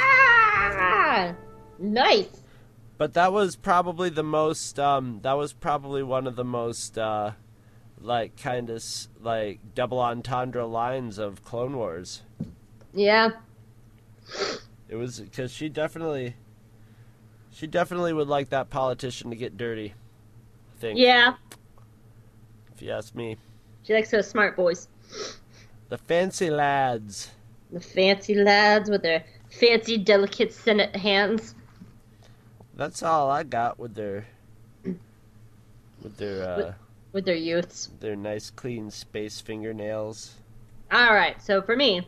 Ah! Nice.
but that was probably the most, um, that was probably one of the most, uh, like, kind of, like, double entendre lines of Clone Wars.
Yeah.
It was, because she definitely, she definitely would like that politician to get dirty, I think.
Yeah.
If you ask me.
She likes those smart boys.
The fancy lads.
The fancy lads with their fancy, delicate Senate hands.
That's all I got with their, with their, uh,
With- With their youths.
their nice, clean space fingernails.
All right, so for me,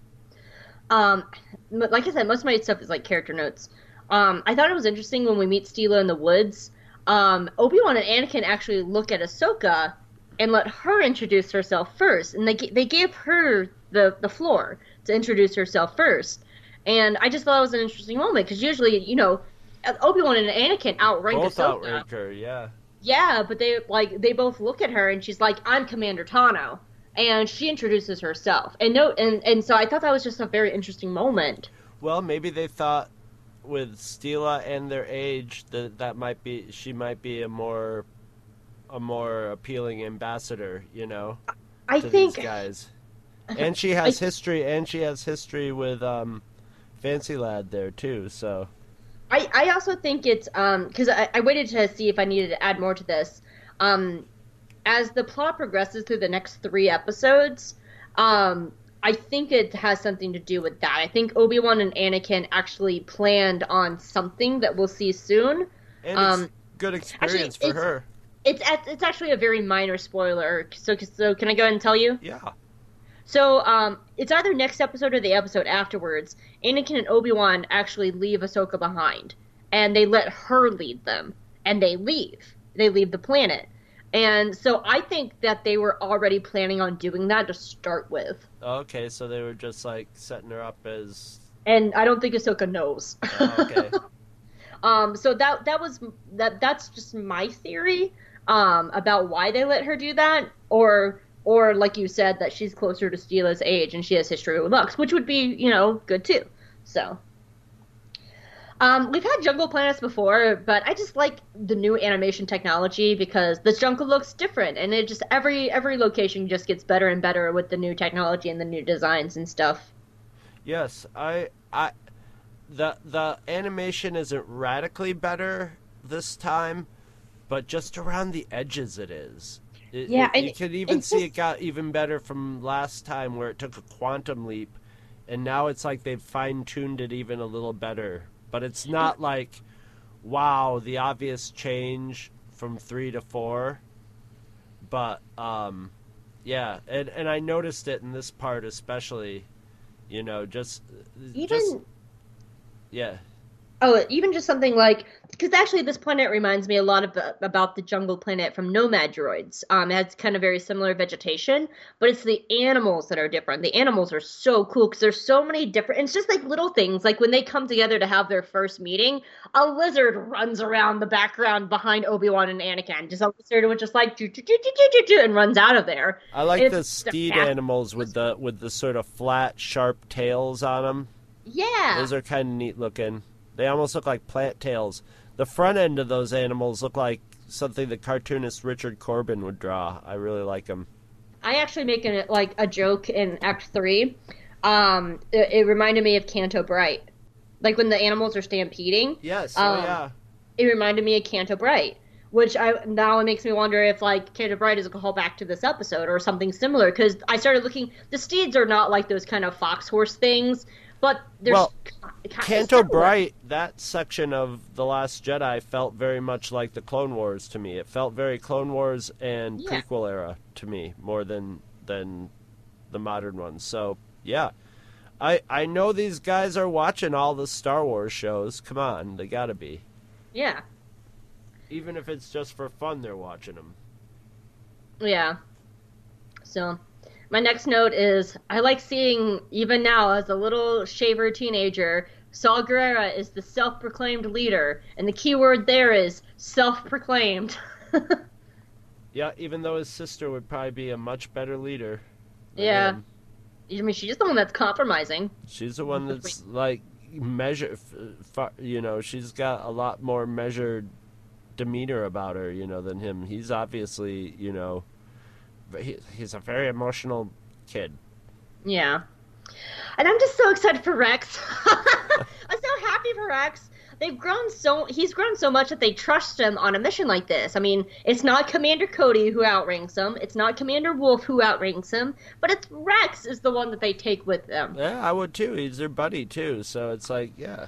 um, m- like I said, most of my stuff is like character notes. Um, I thought it was interesting when we meet Steela in the woods. Um, Obi-Wan and Anakin actually look at Ahsoka and let her introduce herself first, and they g- they gave her the the floor to introduce herself first. And I just thought it was an interesting moment because usually, you know, Obi-Wan and Anakin outrank
Both
Ahsoka.
outrank her, yeah.
Yeah, but they like they both look at her and she's like, "I'm Commander Tano," and she introduces herself. And no, and and so I thought that was just a very interesting moment.
Well, maybe they thought with Steela and their age that that might be she might be a more a more appealing ambassador, you know,
I
to
think
these guys. And she has
I-
history, and she has history with um, Fancy Lad there too. So
I, I also think it's um because I, I waited to see if I needed to add more to this. Um, as the plot progresses through the next three episodes, um, I think it has something to do with that. I think Obi-Wan and Anakin actually planned on something that we'll see soon.
and
Um,
it's good experience for
it's-
her.
It's at- it's actually a very minor spoiler. So so can I go ahead and tell you?
Yeah.
So, um, it's either next episode or the episode afterwards. Anakin and Obi-Wan actually leave Ahsoka behind, and they let her lead them, and they leave. They leave the planet. And so I think that they were already planning on doing that to start with.
Okay, so they were just like setting her up as.
And I don't think Ahsoka knows.
Oh, okay.
um, so that that was that. That's just my theory um, about why they let her do that, or or like you said, that she's closer to Steela's age and she has history with Lux, which would be, you know, good too. So, um, we've had jungle planets before, but I just like the new animation technology because the jungle looks different, and it just every every location just gets better and better with the new technology and the new designs and stuff.
Yes, I, I, the the animation isn't radically better this time, but just around the edges it is. It,
Yeah,
it-
and
you could even
it's
see
just-
it got even better from last time where it took a quantum leap, and now it's like they've fine tuned it even a little better. But it's not like, wow, the obvious change from three to four. But um, yeah, and and I noticed it in this part especially. You know, just
Even
just, yeah.
Oh, even just something like, because actually this planet reminds me a lot of the, about the jungle planet from Nomad Droids. Um, it has kind of very similar vegetation, but it's the animals that are different. The animals are so cool because there's so many different. It's just like little things, like when they come together to have their first meeting, a lizard runs around the background behind Obi-Wan and Anakin. Just a lizard would just like do do do do do do and runs out of there.
I like
And
the
it's
steed
fast-
animals with the with the sort of flat, sharp tails on them.
Yeah.
Those are kind of neat looking. They almost look like plant tails. The front end of those animals look like something the cartoonist Richard Corbin would draw. I really like them.
I actually make it like a joke in Act Three. Um, it, it reminded me of Canto Bright, like when the animals are stampeding.
Yes,
Um,
oh yeah.
It reminded me of Canto Bright, which I now it makes me wonder if like Canto Bright is a callback to this episode or something similar. Because I started looking, the steeds are not like those kind of fox horse things, but there's
Well,
it's
Canto
similar.
Bright, that section of The Last Jedi felt very much like the Clone Wars to me. It felt very Clone Wars and
Yeah.
prequel era to me, more than than the modern ones. So, yeah. I I know these guys are watching all the Star Wars shows. Come on, they gotta be.
Yeah,
Even if it's just for fun, they're watching them.
yeah. So, my next note is I like seeing, even now as a little shaver teenager, Saul Guerrera is the self-proclaimed leader, and the key word there is self-proclaimed.
Yeah, even though his sister would probably be a much better leader. than
Yeah.
him.
I mean, she's the one that's compromising.
She's the one that's like measure, f- f- you know, she's got a lot more measured demeanor about her, you know, than him. He's obviously, you know, he, he's a very emotional kid.
Yeah. And I'm just so excited for Rex. I'm so happy for Rex. They've grown so he's grown so much that they trust him on a mission like this. I mean, it's not Commander Cody who outranks him. It's not Commander Wolf who outranks him, but it's Rex is the one that they take with them.
Yeah, I would too. He's their buddy too, so it's like, yeah.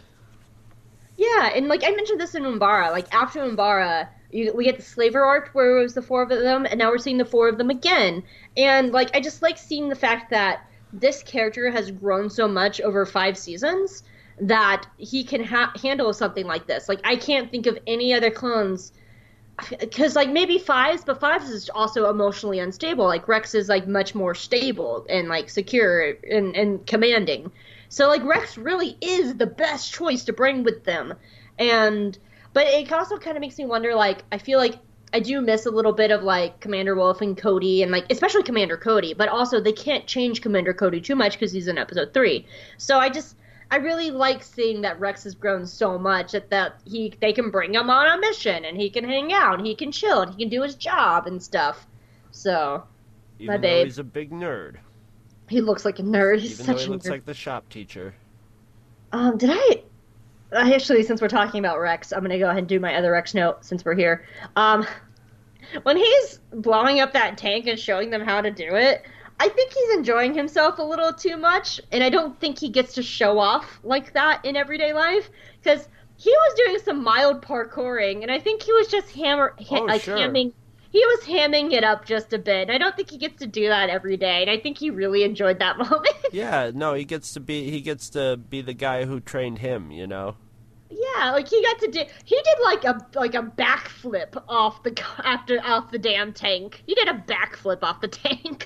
Yeah, and like I mentioned this in Umbara, like after Umbara, you, we get the Slaver arc where it was the four of them, and now we're seeing the four of them again. And like I just like seeing the fact that this character has grown so much over five seasons that he can ha- handle something like this. Like I can't think of any other clones, because like maybe Fives, but Fives is also emotionally unstable. Like Rex is like much more stable and like secure and, and commanding. So like Rex really is the best choice to bring with them. And but it also kind of makes me wonder, like I feel like I do miss a little bit of like Commander Wolf and Cody, and like especially Commander Cody, but also they can't change Commander Cody too much because he's in episode three. So I just I really like seeing that Rex has grown so much that, that he they can bring him on a mission and he can hang out and he can chill and he can do his job and stuff. So
Even
babe.
though he's a big nerd.
he looks like a nerd. He's
Even though
such
he
a
looks
nerd.
like the shop teacher.
Um, did I? I actually, since we're talking about Rex, I'm gonna go ahead and do my other Rex note since we're here. Um, when he's blowing up that tank and showing them how to do it, I think he's enjoying himself a little too much, and I don't think he gets to show off like that in everyday life, because he was doing some mild parkouring, and I think he was just hammer, ha-
Oh,
like
sure.
hamming. He was hamming it up just a bit. I don't think he gets to do that every day, and I think he really enjoyed that moment.
Yeah, no, he gets to be he gets to be the guy who trained him, you know.
Yeah, like he got to do. He did like a like a backflip off the after off the damn tank. He did a backflip off the tank,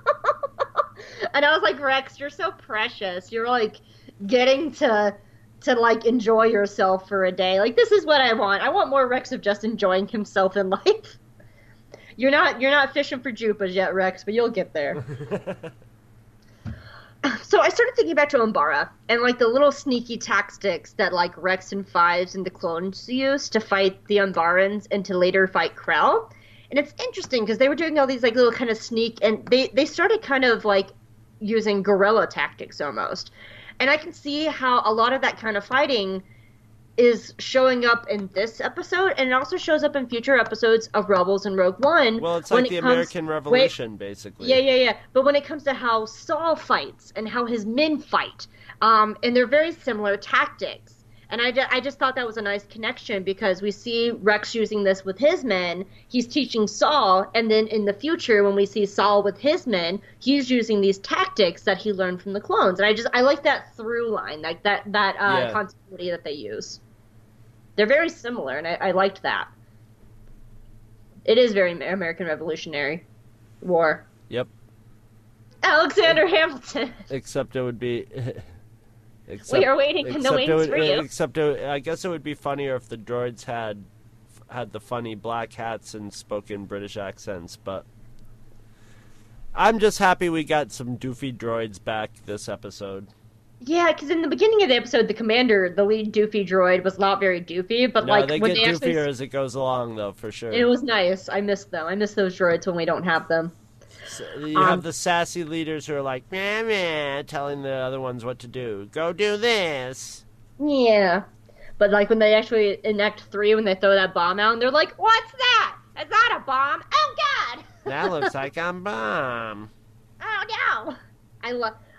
and I was like, Rex, you're so precious. You're like getting to to like enjoy yourself for a day. Like this is what I want. I want more Rex of just enjoying himself in life. You're not you're not fishing for Jupas yet, Rex, but you'll get there. So I started thinking back to Umbara and like the little sneaky tactics that like Rex and Fives and the clones used to fight the Umbarans and to later fight Krell. And it's interesting because they were doing all these like little kind of sneak, and they they started kind of like using guerrilla tactics almost. And I can see how a lot of that kind of fighting is showing up in this episode, and it also shows up in future episodes of Rebels and Rogue One.
Well, it's
when
like
it
the
comes-
American Revolution, basically.
Yeah, yeah, yeah. But when it comes to how Saul fights and how his men fight, um, and they're very similar tactics. And I, ju- I just thought that was a nice connection because we see Rex using this with his men. He's teaching Saul, and then in the future, when we see Saul with his men, he's using these tactics that he learned from the clones. And I just I like that through line, like that that uh,
Yeah.
continuity that they use. They're very similar, and I, I liked that. It is very American Revolutionary War.
Yep.
Alexander Hamilton.
Except it would be. Except,
We are waiting in the
except it
wings
would-
for you.
Except it, I guess it would be funnier if the droids had had the funny black hats and spoken British accents, but I'm just happy we got some doofy droids back this episode.
Yeah, because in the beginning of the episode, the commander, the lead doofy droid, was not very doofy, but
No,
like
they
when
get
they
doofier
actually,
as it goes along, though, for sure.
it was nice. I miss them. I miss those droids when we don't have them.
So you
um,
have the sassy leaders who are like, meh, meh, telling the other ones what to do. Go do this.
Yeah, but like when they actually in Act Three, when they throw that bomb out, and they're like, "What's that? Is that a bomb? Oh God!
That looks like a bomb.
Oh no!" I love.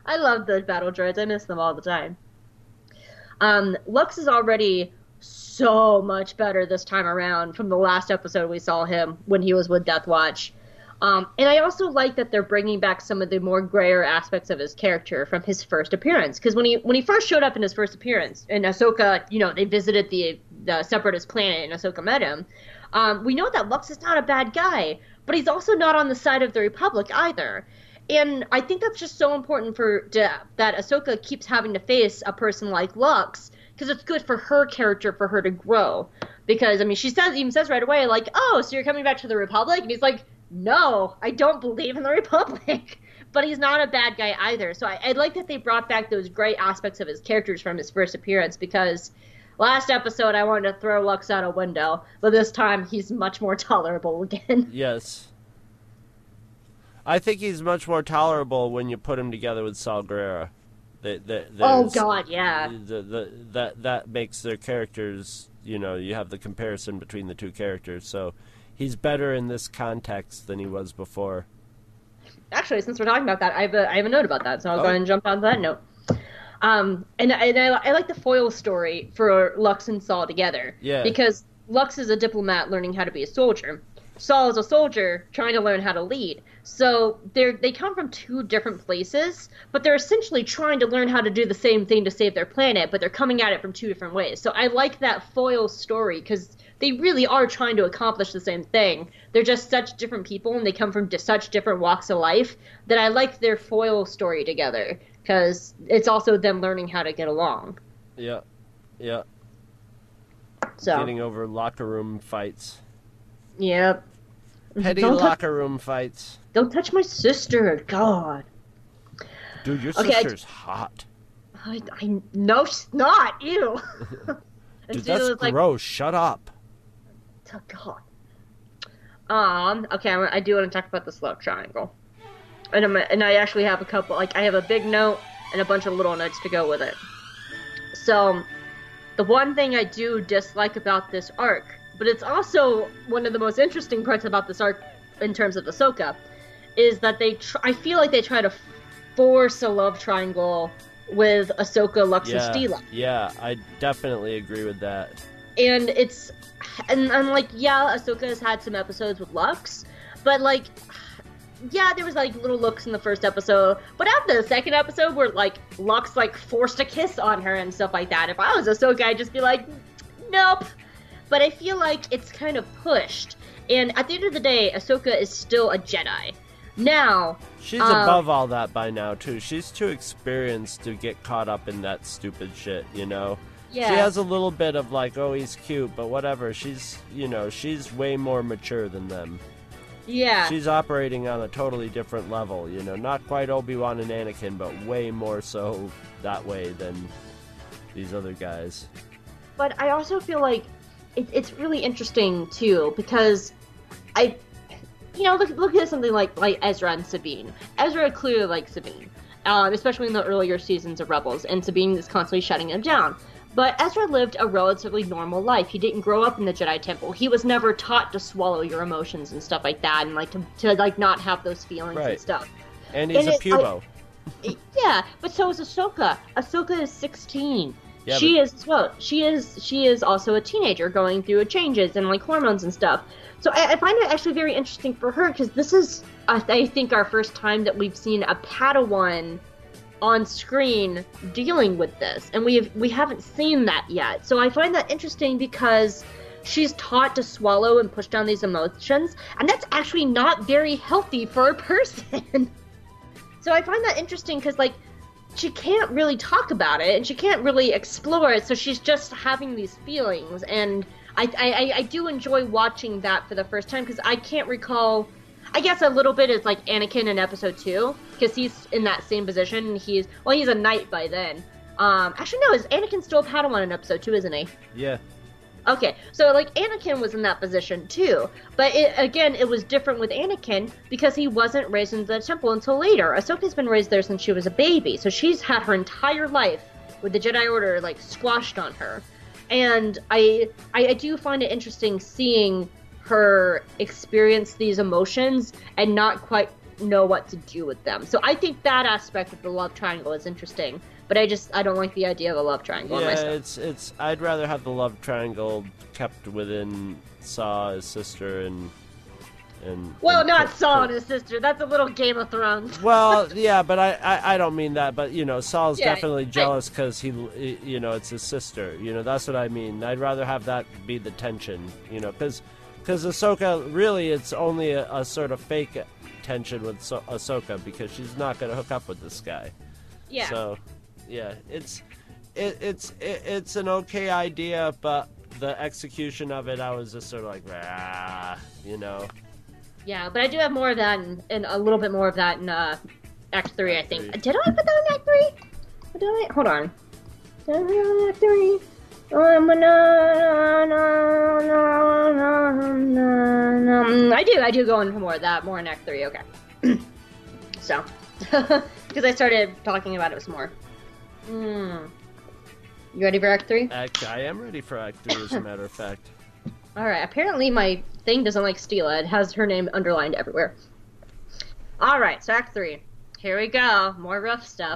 I love the battle droids. I miss them all the time. Um, Lux is already so much better this time around from the last episode we saw him when he was with Death Watch. Um, and I also like that they're bringing back some of the more grayer aspects of his character from his first appearance. Because when he when he first showed up in his first appearance, and Ahsoka, you know, they visited the, the Separatist planet and Ahsoka met him, um, we know that Lux is not a bad guy, but he's also not on the side of the Republic either. And I think that's just so important for to, that Ahsoka keeps having to face a person like Lux, because it's good for her character, for her to grow. Because, I mean, she says even says right away, like, oh, so you're coming back to the Republic? And he's like, no, I don't believe in the Republic. But he's not a bad guy either. So I, I like that they brought back those great aspects of his characters from his first appearance, because last episode I wanted to throw Lux out a window, but this time he's much more tolerable again.
Yes. I think he's much more tolerable when you put him together with Saw Gerrera. The, the,
oh, God, yeah.
The, the, that, that makes their characters, you know, you have the comparison between the two characters, so he's better in this context than he was before.
Actually, since we're talking about that, I have a, I have a note about that, so I'll
oh.
go ahead and jump on that note. Um, and and I, I like the foil story for Lux and Saul together.
Yeah.
Because Lux is a diplomat learning how to be a soldier. Saul is a soldier trying to learn how to lead. So they they come from two different places, but they're essentially trying to learn how to do the same thing to save their planet, but they're coming at it from two different ways. So I like that foil story, because they really are trying to accomplish the same thing. They're just such different people, and they come from such different walks of life, that I like their foil story together, because it's also them learning how to get along.
Yeah, yeah.
So
Getting over locker room fights.
Yep.
Petty
Don't
locker
touch,
room fights.
Don't touch my sister, God.
Dude, your
Okay,
sister's
I,
hot.
I, I no, she's not. Ew.
Dude, that's gross. Like, shut up.
Oh, God. Um. Okay, I, I do want to talk about this love triangle, and I'm, and I actually have a couple. Like, I have a big note and a bunch of little notes to go with it. So, the one thing I do dislike about this arc, but it's also one of the most interesting parts about this arc in terms of Ahsoka, is that they tr- I feel like they try to force a love triangle with Ahsoka, Lux,
yeah,
and Steela.
Yeah, I definitely agree with that.
And it's, and I'm like, yeah, Ahsoka has had some episodes with Lux, but like, yeah, there was like little looks in the first episode, but after the second episode where like Lux like forced a kiss on her and stuff like that, if I was Ahsoka, I'd just be like, nope. But I feel like it's kind of pushed, and at the end of the day, Ahsoka is still a Jedi. Now,
she's
um,
above all that by now too. She's too experienced to get caught up in that stupid shit, you know.
Yeah.
She has a little bit of like, oh, he's cute, but whatever. She's, you know, she's way more mature than them.
Yeah.
She's operating on a totally different level, you know, not quite Obi-Wan and Anakin, but way more so that way than these other guys.
But I also feel like it, it's really interesting too, because I, you know, look look at something like like Ezra and Sabine. Ezra clearly likes Sabine, um, especially in the earlier seasons of Rebels, and Sabine is constantly shutting him down. But Ezra lived a relatively normal life. He didn't grow up in the Jedi Temple. He was never taught to swallow your emotions and stuff like that, and like to, to like not have those feelings
right.
and stuff.
And he's
and
a
it,
pubo.
I, yeah, but so is Ahsoka. Ahsoka is sixteen.
Yeah,
she
but...
is as well. She is she is also a teenager going through changes and like hormones and stuff. So I, I find it actually very interesting for her, because this is uh, I think our first time that we've seen a Padawan on screen dealing with this, and we have, we haven't seen that yet. So I find that interesting, because she's taught to swallow and push down these emotions, and that's actually not very healthy for a person. So I find that interesting, because like she can't really talk about it and she can't really explore it, so she's just having these feelings, and I I, I do enjoy watching that for the first time, because I can't recall. I guess a little bit is like Anakin in episode two, because he's in that same position, and he's, well, he's a knight by then. Um, actually, no, is Anakin still a Padawan in episode two, isn't he?
Yeah.
Okay, so like Anakin was in that position too, but it, again, it was different with Anakin because he wasn't raised in the temple until later. Ahsoka's been raised there since she was a baby, so she's had her entire life with the Jedi Order like squashed on her. And I, I, I do find it interesting seeing her experience these emotions and not quite know what to do with them. So I think that aspect of the love triangle is interesting, but I just I don't like the idea of a love triangle in my
Yeah,
stuff.
it's it's. I'd rather have the love triangle kept within Saw, his sister, and and.
Well,
and
not
Kurt-
Saul
Kurt-
and his sister. That's a little Game of Thrones.
Well, yeah, but I, I, I don't mean that. But you know, Saul's
Yeah,
definitely
I-
jealous because he, you know, it's his sister. You know, that's what I mean. I'd rather have that be the tension. You know, because because Ahsoka really, it's only a, a sort of fake tension with so- Ahsoka because she's not going to hook up with this guy.
Yeah.
So, yeah, it's it, it's it, it's an okay idea, but the execution of it, I was just sort of like, ah, you know.
Yeah, but I do have more of that, and, and a little bit more of that in uh, Act Three.
Act
I think.
three.
Did I put that in Act Three? Or did I? Hold on. Did I put it in Act Three? Um, no, no, no, no, no, no. I do. I do go into more of that, more in Act Three. Okay. So, because I started talking about it some more. Mm. You ready for Act Three?
Act, I am ready for Act Three, as a matter of fact.
All right. Apparently, my thing doesn't like Steela. It has her name underlined everywhere. All right. So Act Three. Here we go. More rough stuff.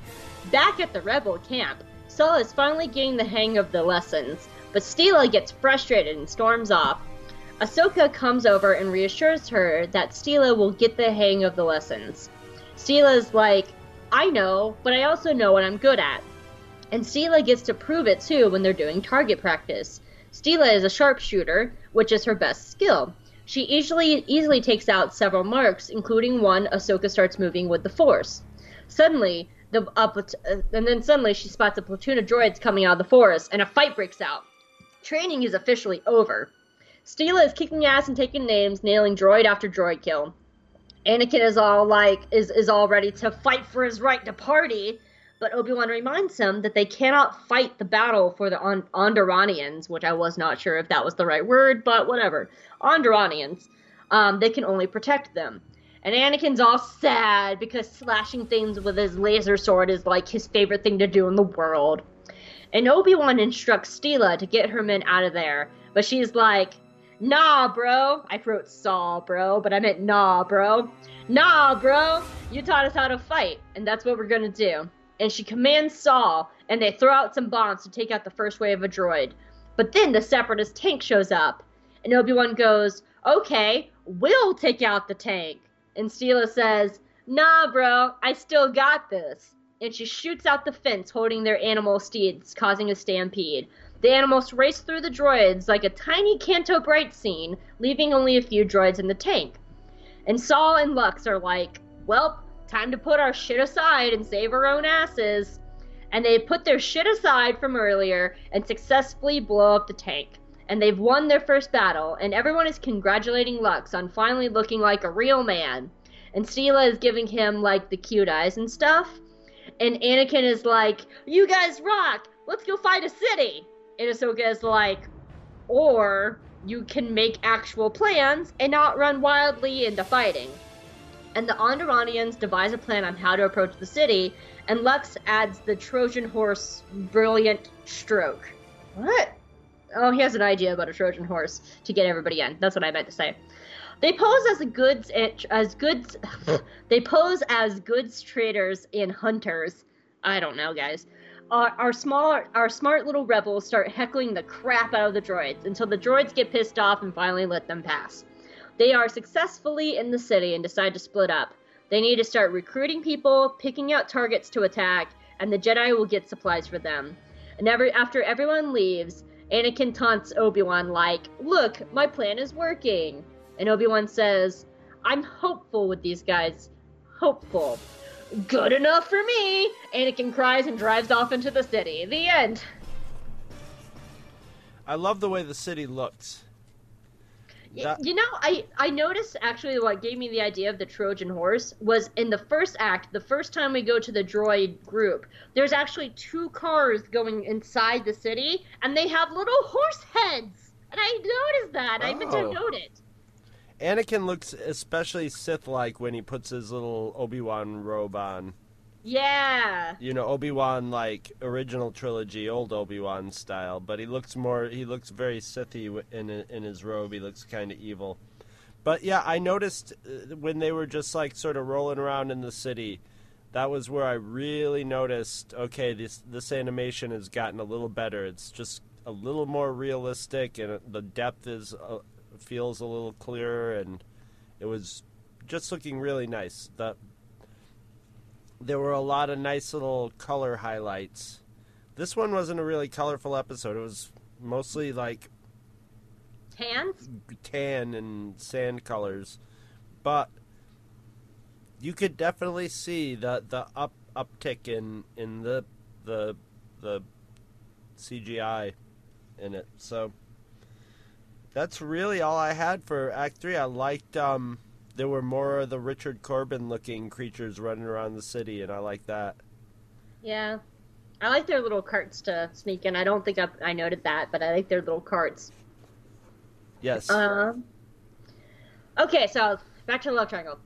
Back at the rebel camp, Saul is finally getting the hang of the lessons, but Steela gets frustrated and storms off. Ahsoka comes over and reassures her that Steela will get the hang of the lessons. Steela's like, I know, but I also know what I'm good at. And Steela gets to prove it too when they're doing target practice. Steela is a sharpshooter, which is her best skill. She easily easily takes out several marks, including one Ahsoka starts moving with the Force. Suddenly, the uh, plat- uh, and then suddenly she spots a platoon of droids coming out of the forest, and a fight breaks out. Training is officially over. Steela is kicking ass and taking names, nailing droid after droid kill. Anakin is all like is is all ready to fight for his right to party. But Obi-Wan reminds him that they cannot fight the battle for the On- Onderanians, which I was not sure if that was the right word, but whatever. Onderanians. Um, they can only protect them. And Anakin's all sad because slashing things with his laser sword is like his favorite thing to do in the world. And Obi-Wan instructs Steela to get her men out of there, but she's like, nah, bro. I wrote Saw, bro, but I meant nah, bro. Nah, bro. You taught us how to fight, and that's what we're gonna do. And she commands Saul, and they throw out some bombs to take out the first wave of droid. But then the Separatist tank shows up, and Obi-Wan goes, okay, we'll take out the tank. And Steela says, nah, bro, I still got this. And she shoots out the fence holding their animal steeds, causing a stampede. The animals race through the droids like a tiny Canto Bright scene, leaving only a few droids in the tank. And Saul and Lux are like, well, time to put our shit aside and save our own asses. And they put their shit aside from earlier and successfully blow up the tank. And they've won their first battle, and everyone is congratulating Lux on finally looking like a real man. And Steela is giving him, like, the cute eyes and stuff. And Anakin is like, you guys rock! Let's go fight a city! And Ahsoka is like, or you can make actual plans and not run wildly into fighting. And the Onderanians devise a plan on how to approach the city, and Lux adds the Trojan horse brilliant stroke. What? Oh, he has an idea about a Trojan horse to get everybody in. That's what I meant to say. They pose as goods as goods. They pose as goods traders and hunters. I don't know, guys. Our, our small, our smart little rebels start heckling the crap out of the droids until the droids get pissed off and finally let them pass. They are successfully in the city and decide to split up. They need to start recruiting people, picking out targets to attack, and the Jedi will get supplies for them. And every after everyone leaves, Anakin taunts Obi-Wan like, look, my plan is working. And Obi-Wan says, I'm hopeful with these guys. Hopeful. Good enough for me! Anakin cries and drives off into the city. The end.
I love the way the city looks. That-
You know, I, I noticed actually what gave me the idea of the Trojan horse was in the first act, the first time we go to the droid group, there's actually two cars going inside the city, and they have little horse heads! And I noticed that. I meant to
Oh.
note it.
Anakin looks especially Sith-like when he puts his little Obi-Wan robe on.
Yeah.
You know, Obi-Wan, like, original trilogy, old Obi-Wan style, but he looks more, he looks very Sith-y in in his robe. He looks kind of evil. But yeah, I noticed uh, when they were just like sort of rolling around in the city, that was where I really noticed, okay, this this animation has gotten a little better. It's just a little more realistic, and the depth is uh, feels a little clearer, and it was just looking really nice. The, there were a lot of nice little color highlights. This one wasn't a really colorful episode. It was mostly like
Hands?
tan and sand colors, but you could definitely see the the up uptick in in the the the C G I in it. So that's really all I had for Act Three. I liked um there were more of the Richard Corbin looking creatures running around the city, and I like that.
Yeah. I like their little carts to sneak in. I don't think I, I noted that, but I like their little carts.
Yes.
Um. Okay, so back to the love triangle.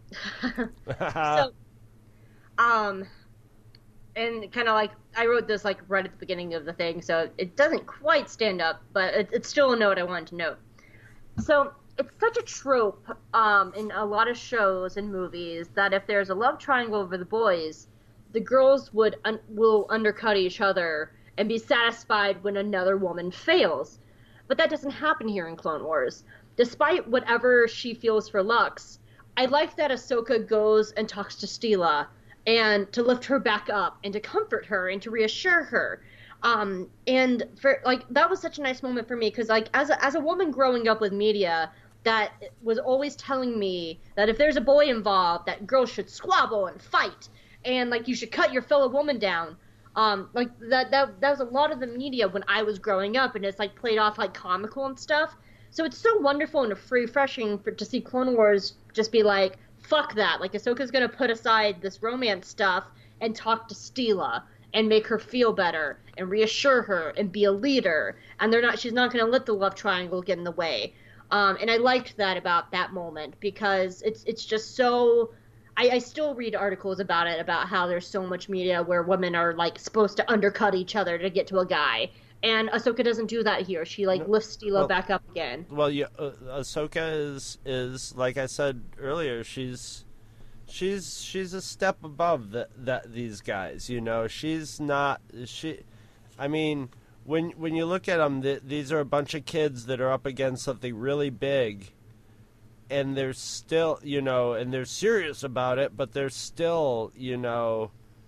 so, um, and kind of like I wrote this like right at the beginning of the thing, so it doesn't quite stand up, but it, it's still a note I wanted to note. So it's such a trope um, in a lot of shows and movies that if there's a love triangle over the boys, the girls would un- will undercut each other and be satisfied when another woman fails. But that doesn't happen here in Clone Wars. Despite whatever she feels for Lux, I like that Ahsoka goes and talks to Steela and to lift her back up and to comfort her and to reassure her. Um, and for like that was such a nice moment for me because like as a, as a woman growing up with media that was always telling me that if there's a boy involved, that girls should squabble and fight and like you should cut your fellow woman down. Um, like that, that, that was a lot of the media when I was growing up, and it's like played off like comical and stuff. So it's so wonderful and refreshing for, to see Clone Wars just be like, fuck that. Like Ahsoka's gonna put aside this romance stuff and talk to Steela and make her feel better and reassure her and be a leader. And they're not, she's not gonna let the love triangle get in the way. Um, and I liked that about that moment because it's, it's just so, I, I still read articles about it, about how there's so much media where women are, like, supposed to undercut each other to get to a guy. And Ahsoka doesn't do that here. She, like, lifts Steela
well,
back up again.
Well, yeah, uh, Ahsoka is, is, like I said earlier, she's she's she's a step above the, that these guys, you know? She's not, she, I mean, when, when you look at them, the, these are a bunch of kids that are up against something really big, and they're still, you know, and they're serious about it, but they're still, you know,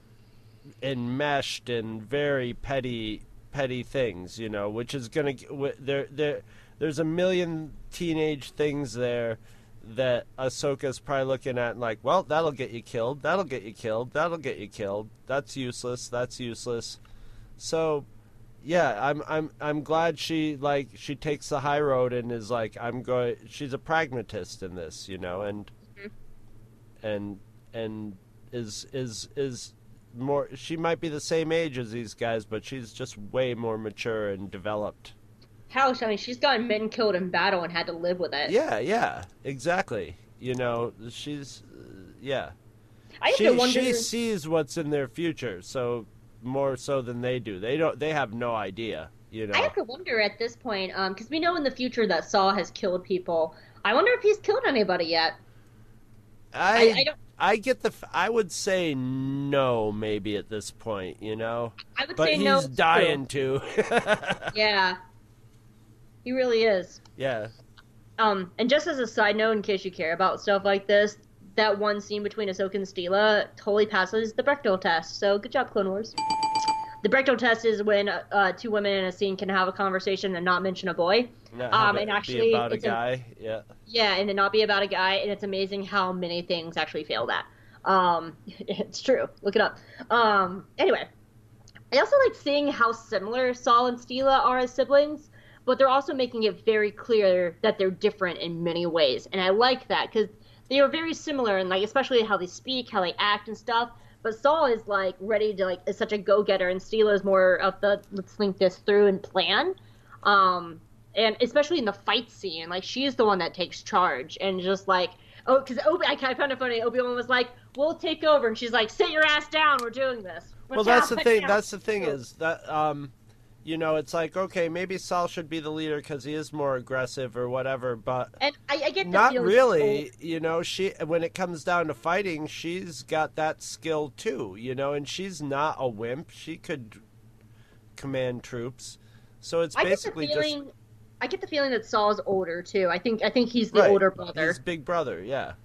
enmeshed in very petty, petty things, you know, which is going to, there, there, there's a million teenage things there that Ahsoka's probably looking at and like, well, that'll get you killed, that'll get you killed, that'll get you killed, that's useless, that's useless. So, yeah, I'm I'm I'm glad she like she takes the high road and is like I'm going. She's a pragmatist in this, you know, and mm-hmm. and and is is is more. She might be the same age as these guys, but she's just way more mature and developed.
Hell, I mean, she's gotten men killed in battle and had to live with it.
Yeah, yeah, exactly. You know, she's uh, yeah.
I have
she
to wonder...
she sees what's in their future, so. More so than they do. They don't. They have no idea. You know.
I have to wonder at this point, um, because we know in the future that Saw has killed people. I wonder if he's killed anybody yet.
I
I, I don't.
I get the. I would say no, maybe at this point. You know.
I would
but
say
he's
no.
dying to.
Yeah. He really is.
Yeah.
Um, and just as a side note, in case you care about stuff like this, that one scene between Ahsoka and Steela totally passes the Bechdel test. So good job, Clone Wars. The Bechdel test is when uh, two women in a scene can have a conversation and not mention a boy.
Not
um,
it
and actually,
be about a
it's
guy. A, yeah.
Yeah, and then not be about a guy. And it's amazing how many things actually fail that. Um, it's true. Look it up. Um, anyway, I also like seeing how similar Saul and Steela are as siblings, but they're also making it very clear that they're different in many ways. And I like that because they are very similar in, like, especially how they speak, how they act and stuff. But Saul is, like, ready to, like, is such a go-getter, and Steela is more of the, let's think this through and plan. Um, and especially in the fight scene, like, she's the one that takes charge. And just, like, oh, because Obi, I found it funny, Obi-Wan was like, we'll take over. And she's like, sit your ass down, we're doing this. We're
well, that's the
down,
thing,
down.
that's the thing is that, um, you know, it's like, okay, maybe Saul should be the leader because he is more aggressive or whatever, but
And I, I get the
not
feeling
really. You know, she when it comes down to fighting, she's got that skill too. You know, and she's not a wimp. She could command troops. So it's
I get the
basically
feeling,
just
I get the feeling that Saul's older too. I think I think he's the
right.
older brother.
He's big brother, yeah.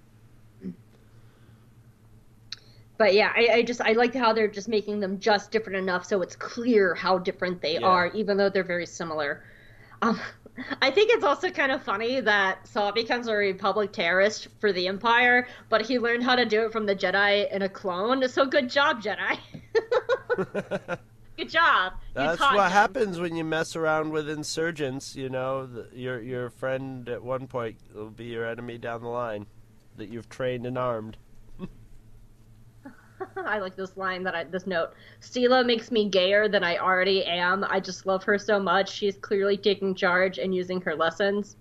But yeah, I, I just I like how they're just making them just different enough so it's clear how different they
Yeah.
are, even though they're very similar. Um, I think it's also kind of funny that Saul becomes a Republic terrorist for the Empire, but he learned how to do it from the Jedi in a clone. So good job, Jedi. Good job. You
That's
taught
what
him.
happens when you mess around with insurgents. You know, the, your your friend at one point will be your enemy down the line that you've trained and armed.
I like this line that I this note. Steela makes me gayer than I already am. I just love her so much. She's clearly taking charge and using her lessons.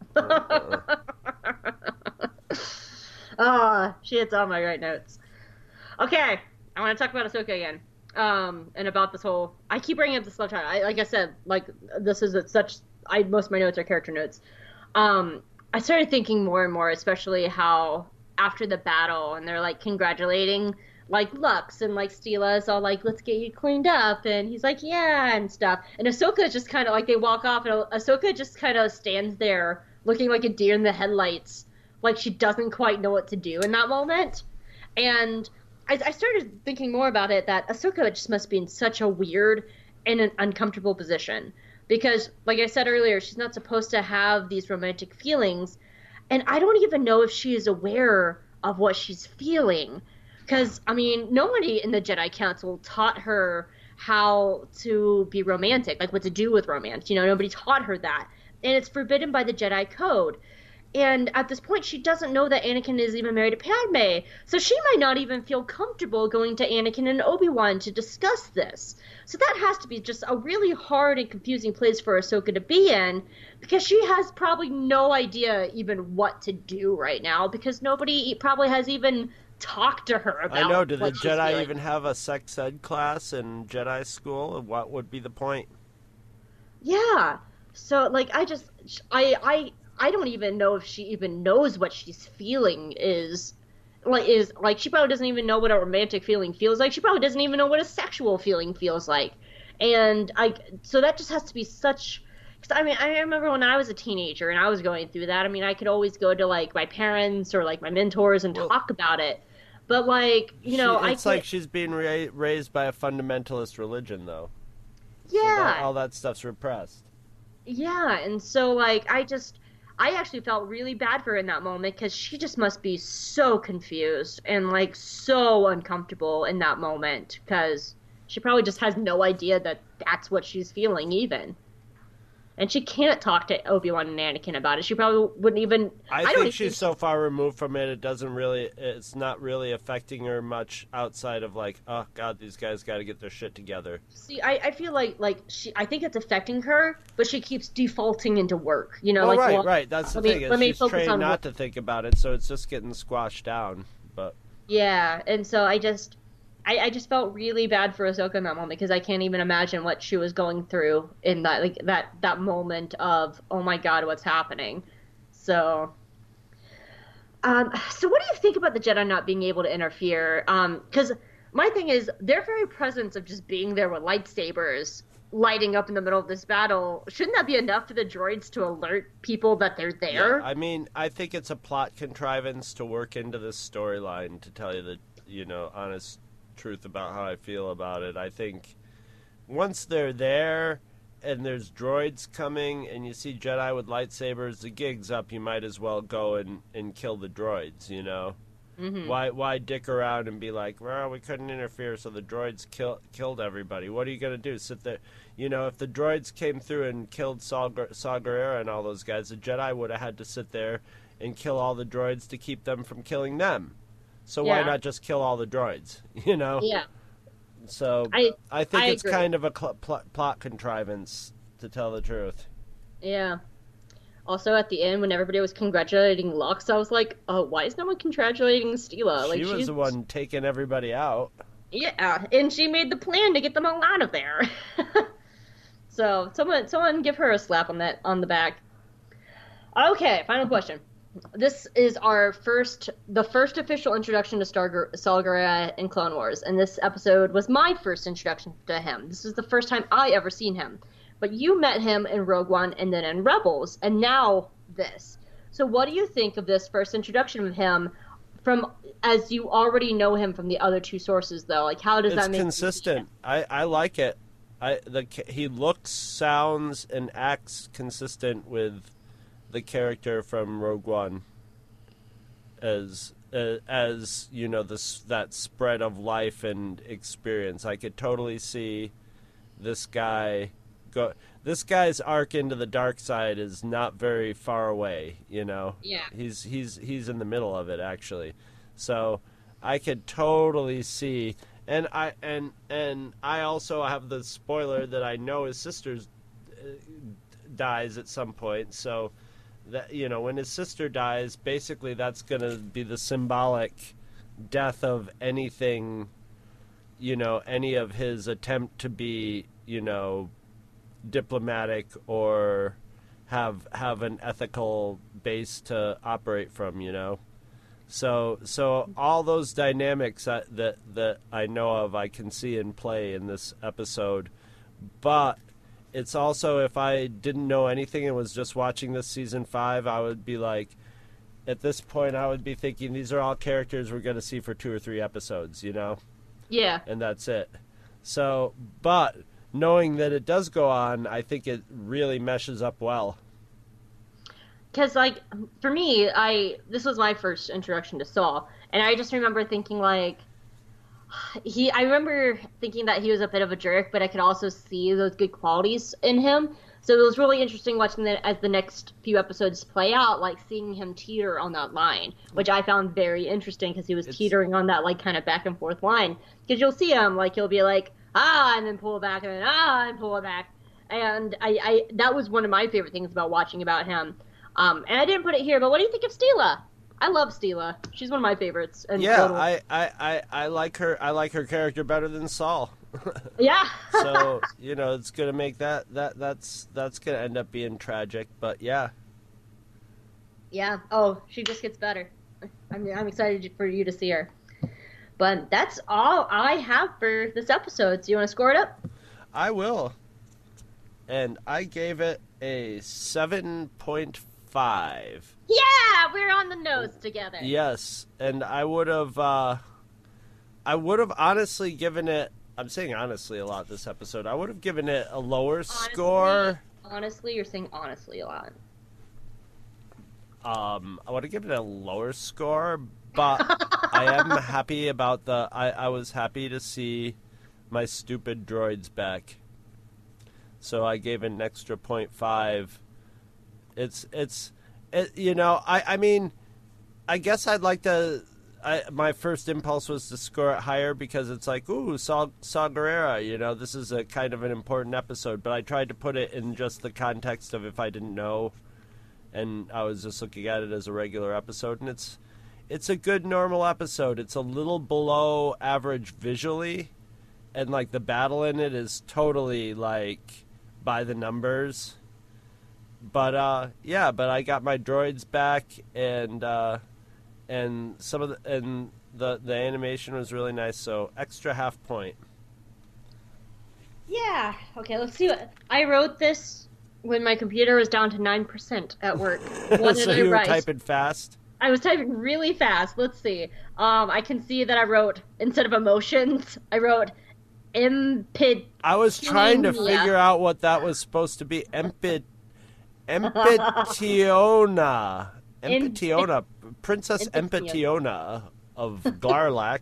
Ah, she hits all my right notes. Okay, I want to talk about Ahsoka again. Um, and about this whole. I keep bringing up this love child. I like I said, like this is a, such. I most of my notes are character notes. Um, I started thinking more and more, especially how after the battle, and they're like congratulating. Like Lux and like Steela is all like, let's get you cleaned up, and he's like, yeah, and stuff. And Ahsoka just kind of like they walk off, and Ahsoka just kind of stands there looking like a deer in the headlights, like she doesn't quite know what to do in that moment. And I, I started thinking more about it that Ahsoka just must be in such a weird and an uncomfortable position because, like I said earlier, she's not supposed to have these romantic feelings, and I don't even know if she is aware of what she's feeling. Because, I mean, nobody in the Jedi Council taught her how to be romantic, like what to do with romance. You know, nobody taught her that. And it's forbidden by the Jedi Code. And at this point, she doesn't know that Anakin is even married to Padme. So she might not even feel comfortable going to Anakin and Obi-Wan to discuss this. So that has to be just a really hard and confusing place for Ahsoka to be in, because she has probably no idea even what to do right now, because nobody probably has even talk to her about.
I know. Did the
what she's
Jedi
feeling.
even have a sex ed class in Jedi school? What would be the point?
Yeah. So like, I just, I, I, I don't even know if she even knows what she's feeling is. Like is like she probably doesn't even know what a romantic feeling feels like. She probably doesn't even know what a sexual feeling feels like. And I, so that just has to be such. Cause I mean, I remember when I was a teenager and I was going through that. I mean, I could always go to like my parents or like my mentors and
Well,
talk about it. But like, you know,
She-
I
it's
can't,
like she's being ra- raised by a fundamentalist religion, though.
yeah,
So that, all that stuff's repressed.
yeah, and so like I just, I actually felt really bad for her in that moment because she just must be so confused and like so uncomfortable in that moment because she probably just has no idea that that's what she's feeling even. And she can't talk to Obi-Wan and Anakin about it. She probably wouldn't even.
I,
don't
think
even
she's so far removed from it, it doesn't really, it's not really affecting her much outside of like, oh god, these guys got to get their shit together.
See, I, I feel like like she. I think it's affecting her, but she keeps defaulting into work. You know,
Oh,
like
right,
well,
right. That's the
let me-
thing. Is
let me
she's
focus
trained
on
not
work.
to think about it, so it's just getting squashed down. But
Yeah, and so I just, I, I just felt really bad for Ahsoka in that moment because I can't even imagine what she was going through in that like that that moment of oh my god, what's happening? So, um, so what do you think about the Jedi not being able to interfere? Um, because my thing is their very presence of just being there with lightsabers lighting up in the middle of this battle, shouldn't that be enough for the droids to alert people that they're there?
yeah, I mean, I think it's a plot contrivance to work into this storyline. To tell you the, you know, honest truth about how I feel about it, I think once they're there and there's droids coming and you see Jedi with lightsabers, the gig's up. You might as well go and, and kill the droids, you know?
Mm-hmm.
Why why dick around and be like, well, we couldn't interfere, so the droids kill, killed everybody. What are you going to do? Sit there? You know, if the droids came through and killed Saw, Saw Gerrera and all those guys, the Jedi would have had to sit there and kill all the droids to keep them from killing them. So why
Yeah.
not just kill all the droids, you know?
Yeah,
So
I
I think
I
it's
agree.
kind of a cl- pl- plot contrivance, to tell the truth.
yeah. Also, at the end, when everybody was congratulating Lux, I was like, "Oh, why is no one congratulating Steela?" Like
she was
she's
the one taking everybody out.
yeah, and she made the plan to get them all out of there. So someone someone give her a slap on that on the back. Okay, final question. This is our first, the first official introduction to Star Saw Gerrera in Clone Wars, and this episode was my first introduction to him. This is the first time I ever seen him. But you met him in Rogue One and then in Rebels, and now this. So what do you think of this first introduction of him, from as you already know him from the other two sources, though? Like, how does
it's
that make
consistent? I, I like it. I the he looks, sounds, and acts consistent with the character from Rogue One, as uh, as you know, this that spread of life and experience. I could totally see this guy go. This guy's arc into the dark side is not very far away. You know,
Yeah.
he's he's he's in the middle of it actually. So I could totally see, and I and and I also have the spoiler that I know his sister uh, dies at some point. So that, you know, when his sister dies, basically that's going to be the symbolic death of anything, you know, any of his attempt to be, you know, diplomatic or have have an ethical base to operate from, you know. So so all those dynamics that, that that I know of, I can see in play in this episode. But it's also, if I didn't know anything and was just watching this season five, I would be like, at this point, I would be thinking these are all characters we're going to see for two or three episodes, you know?
Yeah.
And that's it. So, but knowing that it does go on, I think it really meshes up well.
Because, like, for me, I this was my first introduction to Saw, and I just remember thinking, like, he. I remember thinking that he was a bit of a jerk, but I could also see those good qualities in him. So it was really interesting watching that as the next few episodes play out, like seeing him teeter on that line, which I found very interesting because he was
It's...
teetering on that, like, kind of back and forth line. Because you'll see him, like, he'll be like, ah, and then pull back, and then ah, and pull back. And I, I that was one of my favorite things about watching about him. Um, and I didn't put it here, but what do you think of Steela? I love Steela. She's one of my favorites. And
yeah,
total...
I, I, I, I like her. I like her character better than Saul.
Yeah.
So you know, it's gonna make that that that's that's gonna end up being tragic. But yeah.
Yeah. Oh, she just gets better. I'm I'm excited for you to see her. But that's all I have for this episode. So you want to score it up?
I will. And I gave it a seven point five.
Yeah, we're on the nose together.
Yes, and I would have, uh, I would have honestly given it. I'm saying honestly a lot this episode. I would have given it a lower
Honestly,
score.
Honestly, you're saying honestly a lot.
Um, I would have given it a lower score, but I am happy about the. I, I was happy to see my stupid droids back. So I gave it an extra point five. It's it's, it, you know, I I mean, I guess I'd like to. I, my first impulse was to score it higher because it's like, ooh, Saw, Saw Gerrera, you know, this is a kind of an important episode. But I tried to put it in just the context of if I didn't know, and I was just looking at it as a regular episode, and it's it's a good normal episode. It's a little below average visually, and like the battle in it is totally like by the numbers. But uh, yeah, but I got my droids back, and uh, and some of the and the the animation was really nice. So extra half point.
Yeah. Okay. Let's see what I wrote this when my computer was down to nine percent at work. What
So
did I
you were
write?
typing fast.
I was typing really fast. Let's see. Um, I can see that I wrote, instead of emotions, I wrote impid.
I was trying to
Yeah.
figure out what that was supposed to be. Empit, Empetiona, Empetiona, Princess
Empetiona.
Empetiona of Glarlac.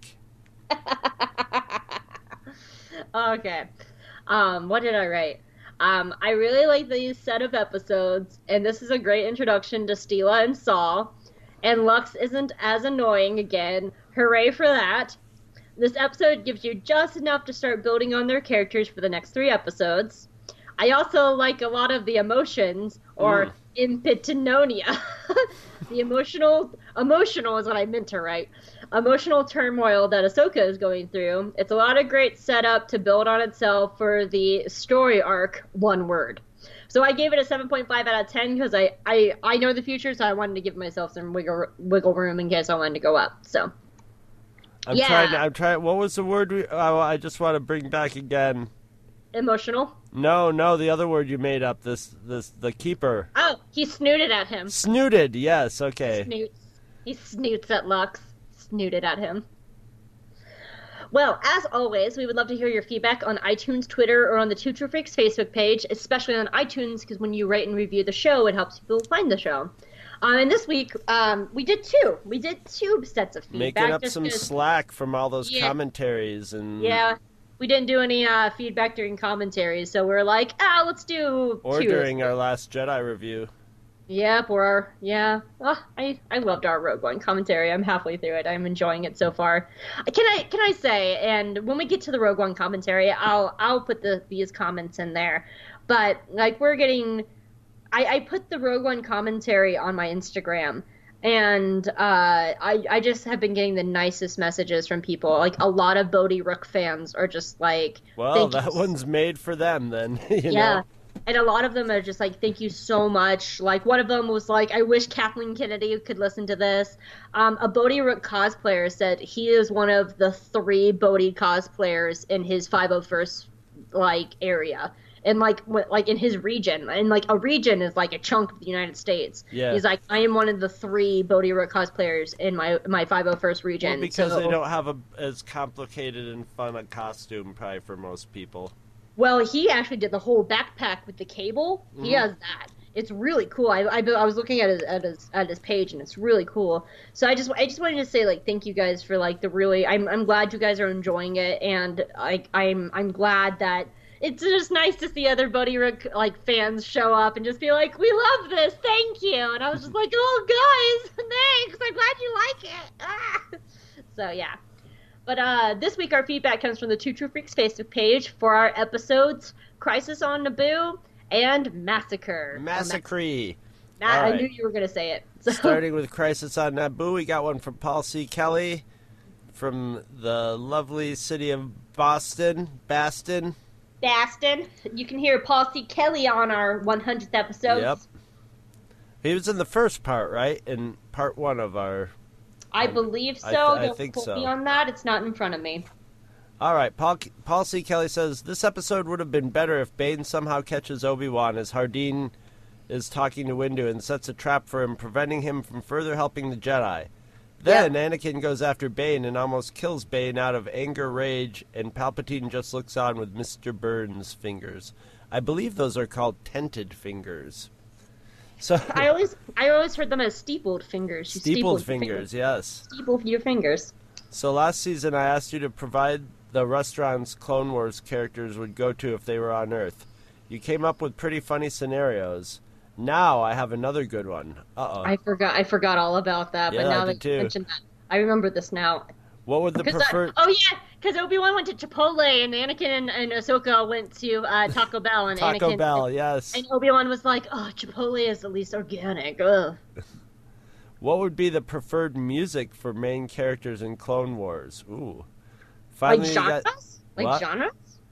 Okay. Um, what did I write? Um, I really like these set of episodes, and this is a great introduction to Steela and Saul. And Lux isn't as annoying again. Hooray for that. This episode gives you just enough to start building on their characters for the next three episodes. I also like a lot of the emotions, or
Mm.
impitinonia. The emotional, emotional is what I meant to write. emotional turmoil that Ahsoka is going through. It's a lot of great setup to build on itself for the story arc, one word. So I gave it a seven point five out of ten because I, I, I know the future, so I wanted to give myself some wiggle, wiggle room in case I wanted to go up. So,
I'm
yeah.
trying. To, I'm trying. What was the word? We, oh, I just want to bring back again.
Emotional?
No, no, the other word you made up. This, this, the keeper.
Oh, he snooted at him.
Snooted. Yes. Okay.
Snoots. He snoots at Lux. Snooted at him. Well, as always, we would love to hear your feedback on iTunes, Twitter, or on the Two True Freaks Facebook page, especially on iTunes, because when you rate and review the show, it helps people find the show. Um, and this week, um, we did two. We did two sets of feedback.
Making up
just
some
'cause-
slack from all those
Yeah.
commentaries and
Yeah, we didn't do any uh, feedback during commentaries, so we're like, ah, let's do
or
two.
during our last Jedi review.
Yep, or our, yeah. Oh, I I loved our Rogue One commentary. I'm halfway through it. I'm enjoying it so far. Can I can I say? And when we get to the Rogue One commentary, I'll I'll put the these comments in there. But like we're getting, I I put the Rogue One commentary on my Instagram, and uh, I I just have been getting the nicest messages from people. Like a lot of Bodhi Rook fans are just like,
Well,
thank
that
you
one's made for them then. you
yeah.
know?
And a lot of them are just like, thank you so much. Like, one of them was like, I wish Kathleen Kennedy could listen to this. Um, a Bodhi Rook cosplayer said he is one of the three Bodhi cosplayers in his five oh first, like, area. And, like, w- like in his region. And, like, a region is, like, a chunk of the United States.
Yeah.
He's like, I am one of the three Bodhi Rook cosplayers in my my five oh first region.
Well, because
so...
they don't have a, as complicated and fun a costume, probably, for most people.
Well, he actually did the whole backpack with the cable. He
Mhm.
has that. It's really cool. I, I, I was looking at his, at his at his page, and it's really cool. So I just I just wanted to say like thank you guys for like the really. I'm I'm glad you guys are enjoying it, and I I'm I'm glad that it's just nice to see other Bodhi Rook like fans show up and just be like, we love this, thank you. And I was just like, oh guys, thanks. I'm glad you like it. Ah. So yeah. But uh, this week our feedback comes from the Two True Freaks Facebook page for our episodes Crisis on Naboo and Massacre.
Massacre.
Ma-
All
I
right.
knew you were going to say it. So,
Starting with Crisis on Naboo, we got one from Paul C. Kelly from the lovely city of Boston. Baston.
Baston. You can hear Paul C. Kelly on our one hundredth episode.
Yep. He was in the first part, right? In part one of our...
I believe so.
I th- I
Don't
think
quote
so.
me on that. It's not in front of me.
All right, Paul, Paul C. Kelly says, this episode would have been better if Bane somehow catches Obi-Wan as Hardeen is talking to Windu and sets a trap for him, preventing him from further helping the Jedi. Then Anakin goes after Bane and almost kills Bane out of anger, rage, and Palpatine just looks on with Mister Burns' fingers. I believe those are called tented fingers. So
I always I always heard them as steepled fingers. You
steepled
your
fingers, yes.
Steepled your fingers.
So last season I asked you to provide the restaurants Clone Wars characters would go to if they were on Earth. You came up with pretty funny scenarios. Now I have another good one. Uh-oh.
I forgot I forgot all about that,
Yeah,
but now
I
that
did
you
too.
mentioned that, I remember this now.
What would the
'Cause, uh,
preferred...
oh yeah, because Obi-Wan went to Chipotle and Anakin and, and Ahsoka went to uh, Taco Bell and
Taco
Anakin
Bell,
and,
yes.
and Obi-Wan was like, "Oh, Chipotle is at least organic." Ugh.
What would be the preferred music for main characters in Clone Wars? Ooh. Finally,
Like
you
genres?
got-
Like
What?
genres?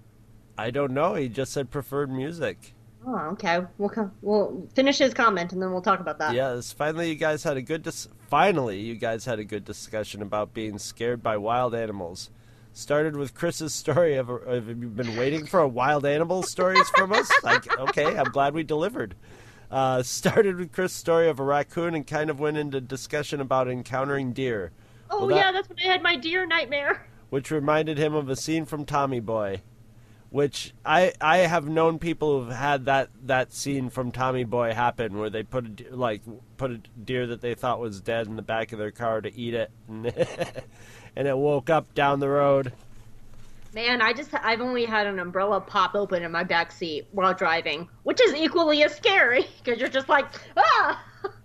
I don't know. He just said preferred music.
Oh, okay. We'll co- we'll finish his comment and then we'll talk about that.
Yes. Finally, you guys had a good. Dis- finally, you guys had a good discussion about being scared by wild animals. Started with Chris's story of. Have you been waiting for a wild animal stories from us? Like, okay, I'm glad we delivered. Uh, started with Chris' story of a raccoon and kind of went into discussion about encountering deer.
Oh
Well, that-
yeah, that's when I had my deer nightmare.
which reminded him of a scene from Tommy Boy, which I I have known people who've had that, that scene from Tommy Boy happen, where they put a, de- like put a deer that they thought was dead in the back of their car to eat it, and, and it woke up down the road.
Man, I just I've only had an umbrella pop open in my back seat while driving, which is equally as scary because you're just like ah.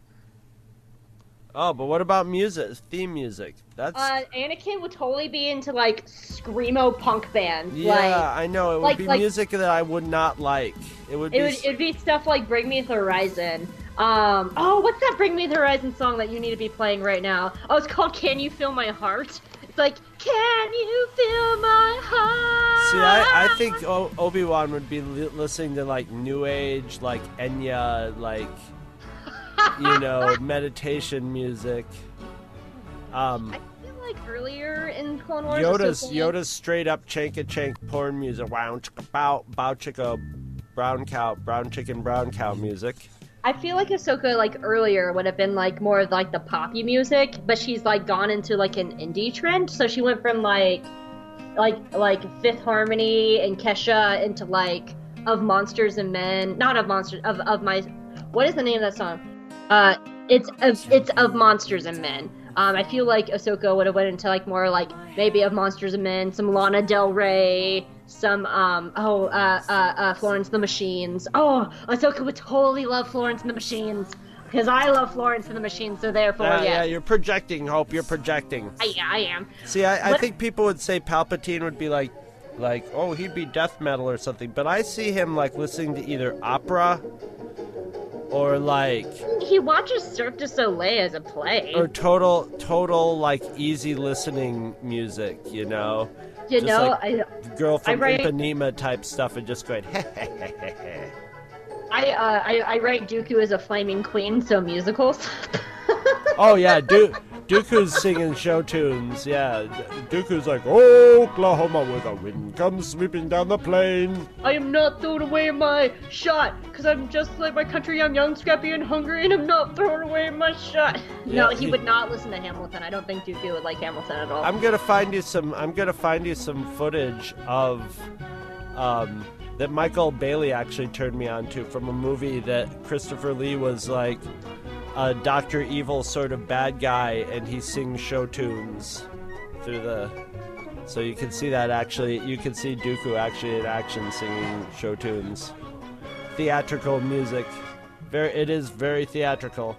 Oh, but what about music? Theme music? That's
Uh, Anakin would totally be into like screamo punk band.
yeah,
like,
I know. It would
like-
be
like-
music that I would not like. It would be
It would
s-
it'd be stuff like Bring Me the Horizon, Um, oh, what's that Bring Me the Horizon song that you need to be playing right now? Oh, it's called Can You Feel My Heart? It's like, can you feel my heart?
See, I, I think o- Obi-Wan would be li- listening to, like, New Age, like, Enya, like, you know, meditation music. Um,
I feel like earlier in Clone Wars...
Yoda's,
Ahsoka-
Yoda's straight-up chanka-chank porn music. Wow, chicka bow, bow chicka, brown cow, brown chicken, brown cow music.
I feel like Ahsoka, like, earlier would have been, like, more of, like, the poppy music, but she's, like, gone into, like, an indie trend, so she went from, like, like, like, Fifth Harmony and Kesha into, like, Of Monsters and Men, not Of Monsters, of, of My, what is the name of that song? Uh, it's, of, it's Of Monsters and Men. Um, I feel like Ahsoka would have went into, like, more, like, maybe Of Monsters and Men, some Lana Del Rey, some, um, oh, uh, uh, uh, Florence and the Machines. Oh, Ahsoka would totally love Florence and the Machines, because I love Florence and the Machines, so therefore,
Uh,
yeah.
yeah, you're projecting, Hope, you're projecting.
I, yeah, I am.
See, I, I
What-
think people would say Palpatine would be like, like, oh, he'd be death metal or something, but I see him, like, listening to either opera or, like,
He watches Cirque du Soleil as a play.
or total, total, like, easy listening music, you know?
you
just
know,
like-
I,
Girl from
I write-
Ipanema type stuff and just going, heh heh heh heh heh.
I, uh, I, I write Dooku as a flaming queen, so musicals.
Oh, yeah, du- Dooku's singing show tunes, yeah. D- Dooku's like, Oklahoma where the wind comes sweeping down the plain.
I am not throwing away my shot, because I'm just like my country. I'm young, scrappy, and hungry, and I'm not throwing away my shot. No,
Yeah,
he
he-
would not listen to Hamilton. I don't think Dooku would like Hamilton at all.
I'm gonna find you some. I'm gonna find you some footage of um, that Michael Bailey actually turned me on to from a movie that Christopher Lee was like a Doctor Evil sort of bad guy, and he sings show tunes through the. So you can see that actually. You can see Dooku actually in action singing show tunes, theatrical music. Very, it is very theatrical.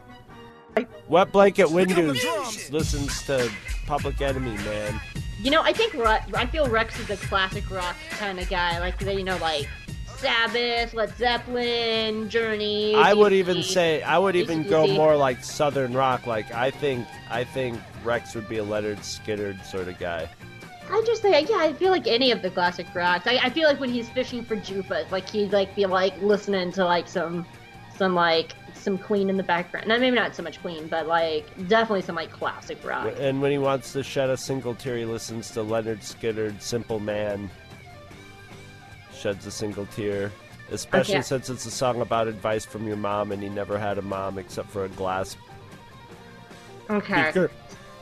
Wet Blanket Windows listens to Public Enemy, man.
You know, I think Re- I feel Rex is a classic rock kind of guy. Like, they, you know, like Sabbath, Led Zeppelin, Journey.
I would
D C.
even say I would even go
A C D C.
more like Southern rock. Like I think I think Rex would be a Leonard Skinner sort of guy.
I just think, yeah, I feel like any of the classic rocks. I, I feel like when he's fishing for Jupas, like he'd like be like listening to like some, some like some Queen in the background. Not maybe not so much Queen, but like definitely some like classic rock.
And when he wants to shed a single tear, he listens to Leonard Skinner, Simple Man. Sheds a single tear. Especially
Okay.
since it's a song about advice from your mom, and he never had a mom except for a glass
Okay.
speaker.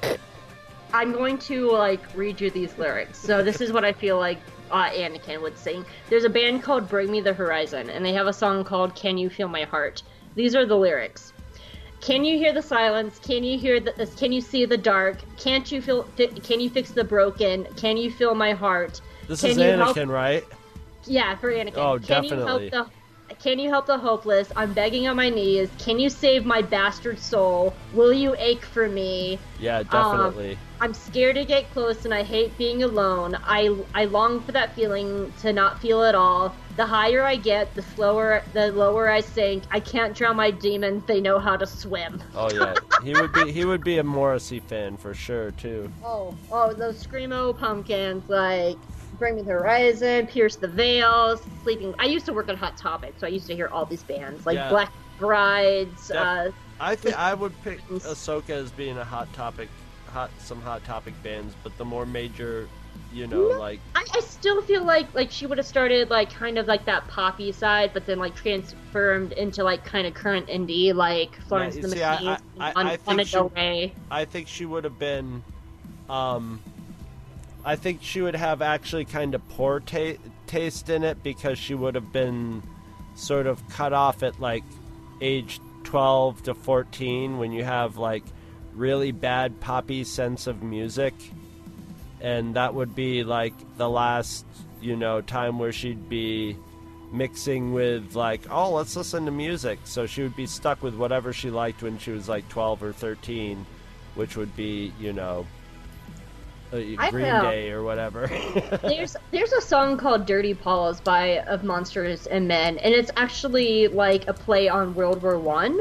I'm going to like read you these lyrics. So this is what I feel like uh, Anakin would sing. There's a band called Bring Me the Horizon, and they have a song called Can You Feel My Heart? These are the lyrics. Can you hear the silence? Can you hear the? Can you see the dark? Can't you feel? Fi- can you fix the broken? Can you feel my heart?
This
Can
is
you
Anakin,
help-
right?
Yeah, for Anakin.
Oh,
can
definitely.
You help the, can you help the hopeless? I'm begging on my knees. Can you save my bastard soul? Will you ache for me?
Yeah, definitely.
Um, I'm scared to get close and I hate being alone. I, I long for that feeling to not feel at all. The higher I get, the slower, the lower I sink. I can't drown my demons. They know how to swim.
Oh yeah, he would be he would be a Morrissey fan for sure too.
Oh, oh, those screamo pumpkins like Bring Me the Horizon, Pierce the Veils, Sleeping. I used to work on Hot Topic, so I used to hear all these bands like
Yeah.
Black Brides.
Def-
uh,
I think I would pick Ahsoka as being a hot topic, hot some hot topic bands, but the more major, you know,
No.
like
I, I still feel like like she would have started like kind of like that poppy side, but then like transformed into like kind of current indie, like Florence
Yeah,
and the
see, I-
Machines,
I- I-
on
I think
Lana
she-
Del Rey.
I think she would have been, um, I think she would have actually kind of poor ta- taste in it because she would have been sort of cut off at like age twelve to fourteen when you have like really bad poppy sense of music, and that would be like the last, you know, time where she'd be mixing with like, oh, let's listen to music. So she would be stuck with whatever she liked when she was like twelve or thirteen, which would be, you know, uh,
I
Green
know.
Day or whatever.
There's there's a song called Dirty Paws by Of Monsters and Men, and it's actually like a play on World War One.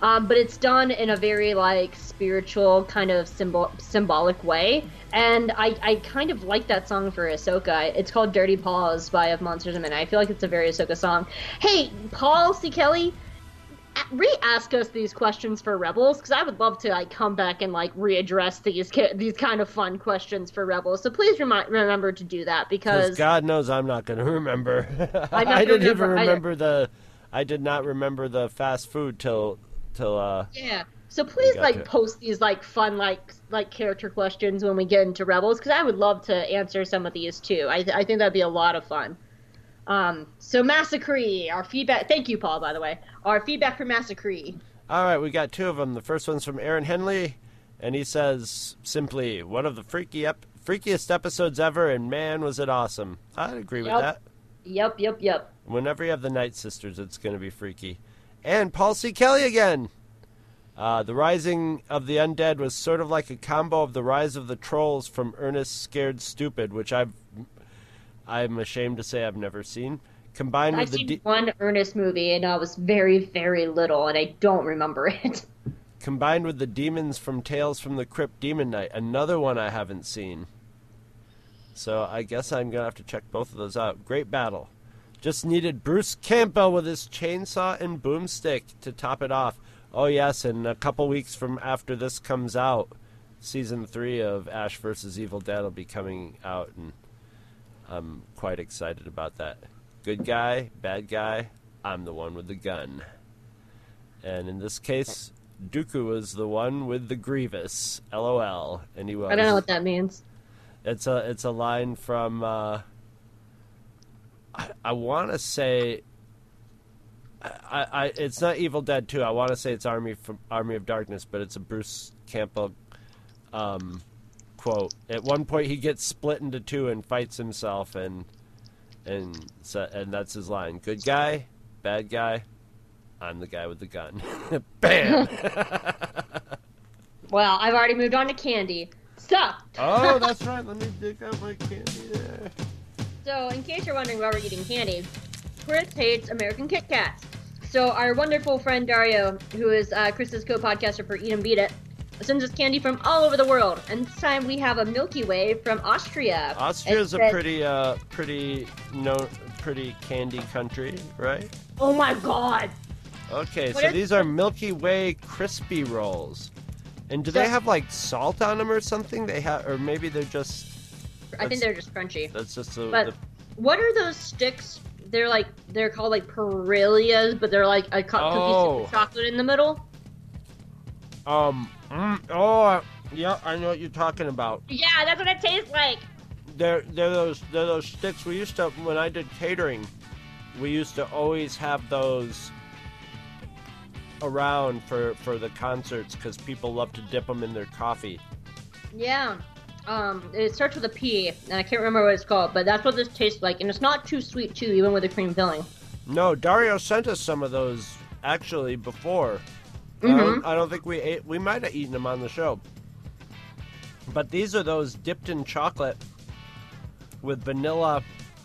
Um, but it's done in a very, like, spiritual kind of symbol symbolic way. And I, I kind of like that song for Ahsoka. It's called Dirty Paws by Of Monsters and Men. I feel like it's a very Ahsoka song. Hey, Paul C. Kelly, re-ask us these questions for Rebels, because I would love to, like, come back and, like, readdress these these kind of fun questions for Rebels. So please remi- remember to do that, because...
God knows I'm not going to remember.
I
I didn't even
remember
remember the... I did not remember the fast food till... till uh,
yeah. So please, like,
to.
post these, like, fun, like, like character questions when we get into Rebels, because I would love to answer some of these, too. I, th- I think that'd be a lot of fun. Um, so Massacre, our feedback... Thank you, Paul, by the way. Our feedback for Massacre.
All right, we got two of them. The first one's from Aaron Henley, and he says, simply, one of the freaky ep- freakiest episodes ever, and man, was it awesome. I'd agree
Yep.
with that.
Yep, yep, yep.
Whenever you have the Night Sisters, it's going to be freaky. And Paul C. Kelly again. Uh, the Rising of the Undead was sort of like a combo of the Rise of the Trolls from Ernest Scared Stupid, which I've, I'm ashamed to say I've never seen. Combined
I've
with
seen
the de-
one Ernest movie, and I was very, very little, and I don't remember it.
combined with the Demons from Tales from the Crypt Demon Knight, another one I haven't seen. So I guess I'm going to have to check both of those out. Great battle. Just needed Bruce Campbell with his chainsaw and boomstick to top it off. Oh, yes, and a couple weeks from after this comes out, Season three of Ash versus. Evil Dead will be coming out, and I'm quite excited about that. Good guy, bad guy, I'm the one with the gun. And in this case, Dooku was the one with the Grievous, LOL, and he was.
I don't know what that means.
It's a it's a line from uh, I, I want to say I, I it's not Evil Dead two. I want to say it's Army from Army of Darkness, but it's a Bruce Campbell um, quote. At one point, he gets split into two and fights himself, and and so, and that's his line: "Good guy, bad guy, I'm the guy with the gun." Bam.
Well, I've already moved on to candy. Stop!
Oh, that's right. Let me dig out my candy there.
So, in case you're wondering why we're eating candy, Chris hates American Kit Kats. So, our wonderful friend Dario, who is uh, Chris's co-podcaster for Eat and Beat It, sends us candy from all over the world. And this time we have a Milky Way from Austria.
Austria's
It
a
says-
pretty, uh, pretty, no, pretty candy country, right?
Oh my god!
Okay,
What
so
is-
these are Milky Way crispy rolls. And do they
So-
have, like, salt on them or something? They have, or maybe they're just...
I think
That's-
they're just crunchy.
That's just the...
But
the
what are those sticks? They're like, they're called like Perillas, but they're like a cu-
Oh.
cookie with chocolate in the middle.
um, mm, oh, yeah, I know what you're talking about.
Yeah, that's what it tastes like.
They're, they're those, they're those sticks we used to, when I did catering, we used to always have those around for, for the concerts because people love to dip them in their coffee.
Yeah. Um, it starts with a P, and I can't remember what it's called, but that's what this tastes like, and it's not too sweet too, even with a cream filling.
No, Dario sent us some of those actually before. I,
Mhm.
don't, I don't think we ate. We might have eaten them on the show. But these are those dipped in chocolate with vanilla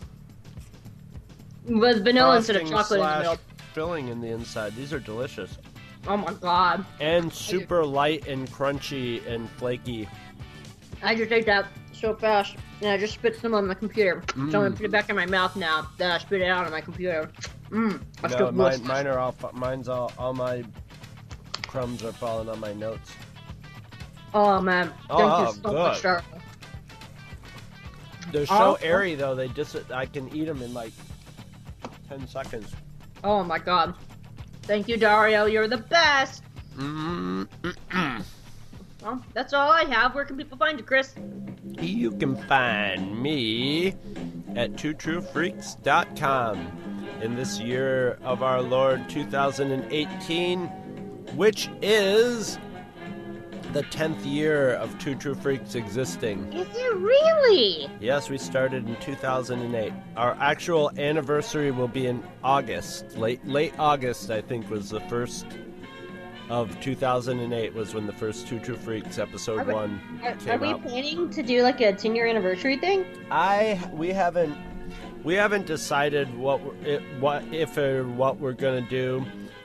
With vanilla instead of
frosting
chocolate in the
slash
middle.
filling in the inside. These are delicious
Oh my god.
and super light and crunchy and flaky.
I just ate that so fast, and I just spit some on my computer. So I'm gonna
Mm.
put it back in my mouth now. Then I spit it out on my computer. Mmm. That's
No, mine,
delicious.
mine are all. Mine's all. All my crumbs are falling on my notes.
Oh man. Thank
Oh,
you so
good.
much, Dario.
They're so
Oh.
airy though. They just. I can eat them in like ten seconds.
Oh my god. Thank you, Dario. You're the best.
Mm.
Well, that's all I have. Where can people find you, Chris?
You can find me at two true freaks dot com in this year of our Lord two thousand eighteen, which is the tenth year of Two True Freaks existing.
Is it really?
Yes, we started in two thousand eight. Our actual anniversary will be in August. Late late August, I think, was the first of two thousand eight was when the first Two True Freaks episode
Are we-
one
Are,
came
are we
out.
planning to do like a ten year anniversary thing?
I we haven't we haven't decided what we're, it, what if or what we're gonna do.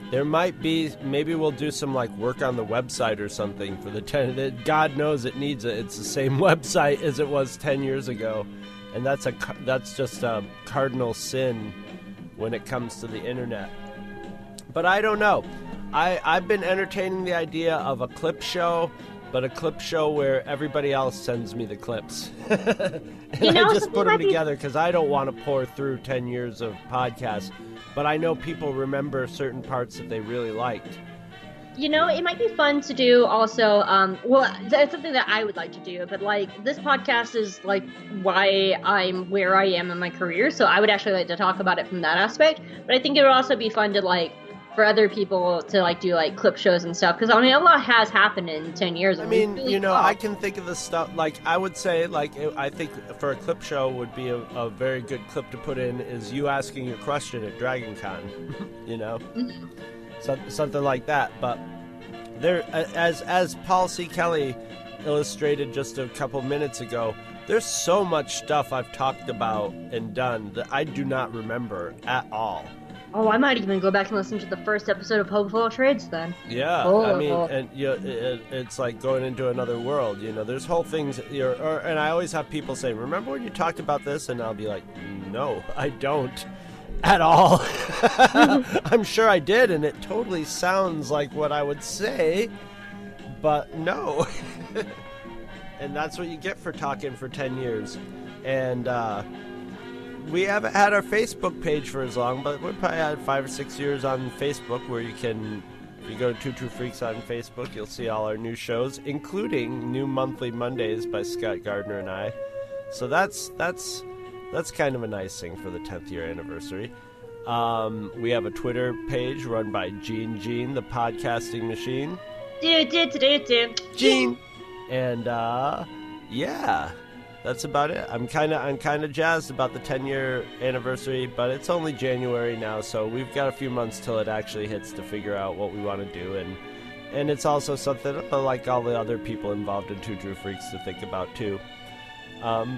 There might be, maybe we'll do some like work on the website or something for the ten. God knows it needs it. It's the same website as it was ten years ago, and that's a that's just a cardinal sin when it comes to the internet. But I don't know. I I've been entertaining the idea of a clip show, but a clip show where everybody else sends me the clips. and
You know,
I just
something
put them
might be-
together because I don't want to pour through ten years of podcasts. But I know people remember certain parts that they really liked.
You know, it might be fun to do also, um, well, that's something that I would like to do, but, like, this podcast is, like, why I'm where I am in my career, so I would actually like to talk about it from that aspect, but I think it would also be fun to, like, for other people to, like, do, like, clip shows and stuff, because, I mean, a lot has happened in ten years.
I
and
mean,
we've really
you know,
talked.
I can think of the stuff, like, I would say, like, it, I think for a clip show would be a, a very good clip to put in is you asking your question at Dragon Con, you know?
Mm-hmm.
So, something like that, but there, as, as Paul C. Kelly illustrated just a couple minutes ago, there's so much stuff I've talked about and done that I do not remember at all.
Oh, I might even go back and listen to the first episode of Hopeful Trades then.
Yeah,
Oh.
I mean, and you know, it, it's like going into another world. You know, there's whole things. You're, or, and I always have people say, "Remember when you talked about this?" And I'll be like, "No, I don't at all." I'm sure I did, and it totally sounds like what I would say, but no. And that's what you get for talking for ten years, and. uh We haven't had our Facebook page for as long, but we've probably had five or six years on Facebook where you can, if you go to Two True Freaks on Facebook, you'll see all our new shows, including new monthly Mondays by Scott Gardner and I. So that's that's that's kind of a nice thing for the tenth year anniversary. Um, we have a Twitter page run by Gene Gene, the podcasting machine.
Do, do, do, do, do.
Gene! And, uh, yeah. That's about it. I'm kind of I'm kind of jazzed about the ten year anniversary, but it's only January now, so we've got a few months till it actually hits to figure out what we want to do, and and it's also something like all the other people involved in Two True Freaks to think about too. Um,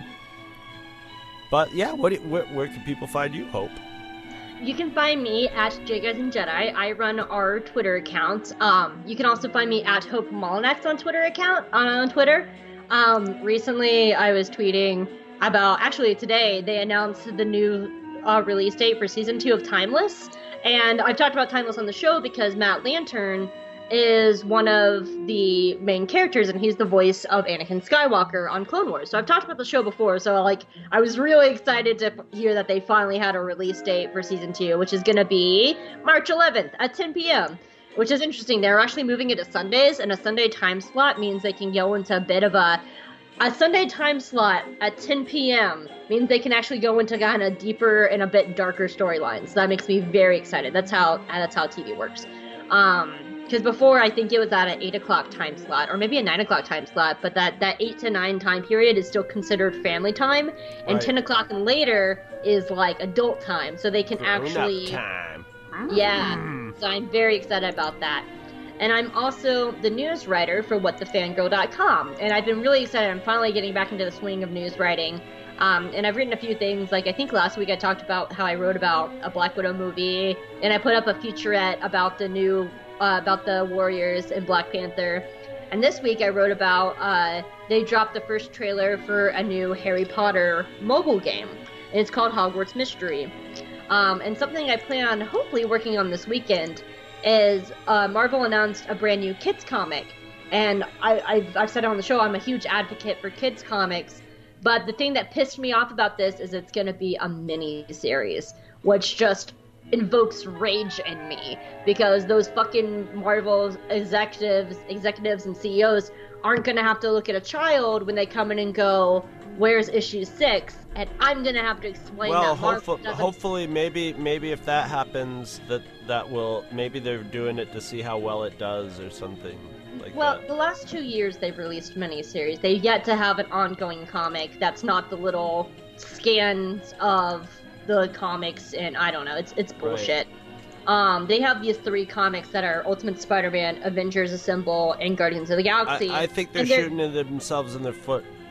but yeah, what do you, where, where can people find you, Hope?
You can find me at J Guys and Jedi. I run our Twitter account. Um, you can also find me at Hope Molinax on Twitter account on, on Twitter. Um, recently I was tweeting about, actually today, they announced the new uh, release date for season two of Timeless, and I've talked about Timeless on the show because Matt Lantern is one of the main characters, and he's the voice of Anakin Skywalker on Clone Wars. So I've talked about the show before, so like I was really excited to hear that they finally had a release date for season two, which is going to be March eleventh at ten p.m. Which is interesting. They're actually moving it to Sundays, and a Sunday time slot means they can go into a bit of a... A Sunday time slot at ten p.m. means they can actually go into kind of deeper and a bit darker storylines. So that makes me very excited. That's how that's how T V works. Um, because before, I think it was at an eight o'clock time slot, or maybe a nine o'clock time slot, but that, that eight to nine time period is still considered family time, and
Right.
ten o'clock and later is like adult time, so they can actually...
Time.
Yeah, so I'm very excited about that. And I'm also the news writer for what the fangirl dot com, and I've been really excited. I'm finally getting back into the swing of news writing. Um, and I've written a few things, like I think last week I talked about how I wrote about a Black Widow movie, and I put up a featurette about the new, uh, about the Warriors and Black Panther. And this week I wrote about, uh, they dropped the first trailer for a new Harry Potter mobile game, and it's called Hogwarts Mystery. Um, and something I plan on hopefully working on this weekend is uh, Marvel announced a brand new kids comic. And I, I've, I've said on the show I'm a huge advocate for kids comics. But the thing that pissed me off about this is it's going to be a mini-series, which just invokes rage in me. Because those fucking Marvel executives, executives and C E Os aren't going to have to look at a child when they come in and go, where's issue six? And I'm going to have to explain
Well,
that Marvel
hopefully,
doesn't...
hopefully, maybe, maybe if that happens, that that will maybe they're doing it to see how well it does or something like
Well,
that.
the last two years they've released miniseries. They've yet to have an ongoing comic that's not the little scans of the comics, and I don't know, it's it's bullshit. Um, they have these three comics that are Ultimate Spider-Man, Avengers Assemble, and Guardians of the Galaxy.
I, I think they're,
and they're
shooting themselves in their foot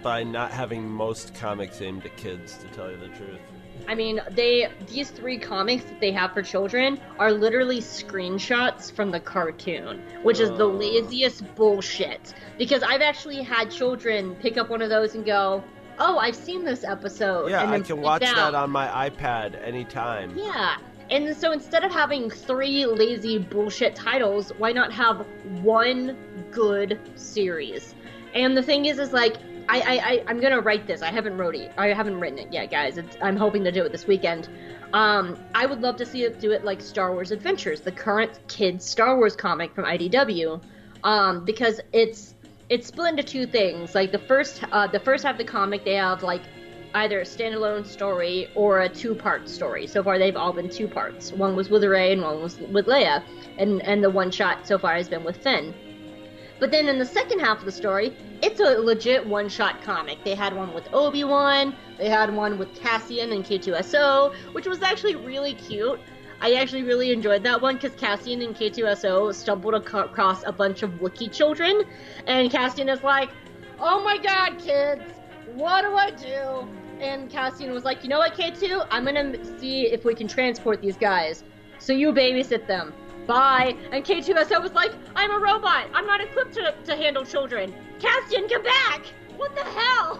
by not having most comics aimed at kids, to tell you the truth.
I mean, they these three comics that they have for children are literally screenshots from the cartoon, which is the laziest bullshit. Because I've actually had children pick up one of those and go, "Oh, I've seen this episode."
Yeah,
and
I
then
can
flip
watch
out.
that on my iPad anytime.
Yeah. And so instead of having three lazy bullshit titles, why not have one good series? And the thing is, is like, I, I, I, I'm gonna write this. I haven't wrote it. I haven't written it yet, guys. It's, I'm hoping to do it this weekend. Um, I would love to see it do it like Star Wars Adventures, the current kids Star Wars comic from I D W, um, because it's it's split into two things. Like the first, uh, the first half of the comic, they have like either a standalone story or a two-part story. So far, they've all been two parts. One was with Rey and one was with Leia, and and the one shot so far has been with Finn. But then in the second half of the story, it's a legit one-shot comic. They had one with Obi-Wan, they had one with Cassian and K two S O, which was actually really cute. I actually really enjoyed that one because Cassian and K two S O stumbled ac- across a bunch of Wookiee children, and Cassian is like, "Oh my god, kids, what do I do?" And Cassian was like, "You know what, K two? I'm gonna see if we can transport these guys. So you babysit them. Bye." And K two S O was like, "I'm a robot. I'm not equipped to, to handle children. Cassian, come back! What the hell?"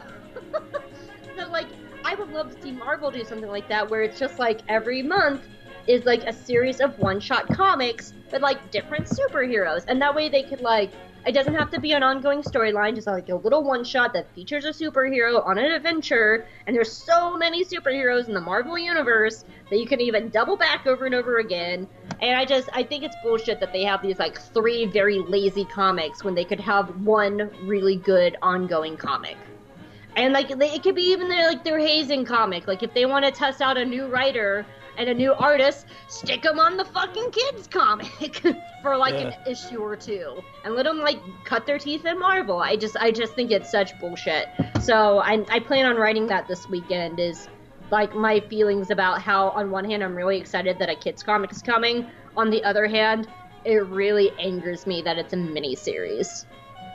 So, like, I would love to see Marvel do something like that, where it's just like every month is like a series of one-shot comics with like different superheroes, and that way they could like, it doesn't have to be an ongoing storyline, just like a little one-shot that features a superhero on an adventure, and there's so many superheroes in the Marvel universe that you can even double back over and over again. And I just, I think it's bullshit that they have these like three very lazy comics when they could have one really good ongoing comic. And like, they, it could be even their, like their hazing comic. Like if they want to test out a new writer and a new artist, stick them on the fucking kids comic for like
Yeah.
an issue or two, and let them like cut their teeth in Marvel. I just, I just think it's such bullshit. So I, I plan on writing that this weekend. Is like my feelings about how, on one hand, I'm really excited that a kids comic is coming. On the other hand, it really angers me that it's a mini series.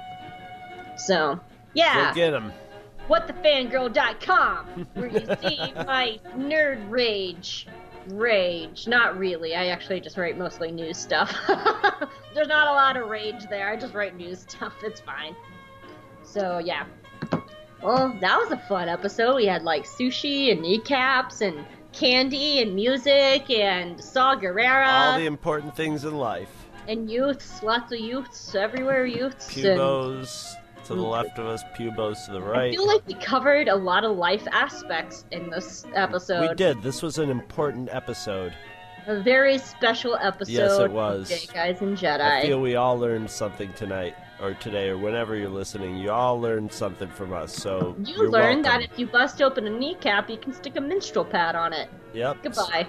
So yeah.
Go get 'em.
what the fangirl dot com, where you see my nerd rage. Rage. Not really. I actually just write mostly news stuff. There's not a lot of rage there. I just write news stuff. It's fine. So, yeah. Well, that was a fun episode. We had, like, sushi and kneecaps and candy and music and Saw Gerrera.
All the important things in life.
And youths. Lots of youths. Everywhere youths. And
Pubos to the left of us, pubos to the
I
right.
feel like we covered a lot of life aspects in this episode.
We did. This was an important episode.
A very special episode.
Yes, it was.
Of Jedi Guys and Jedi.
I feel we all learned something tonight, or today, or whenever you're listening. You all learned something from us, so
You
you're
learned that
welcome.
if you bust open a kneecap, you can stick a minstrel pad on it.
Yep.
Goodbye.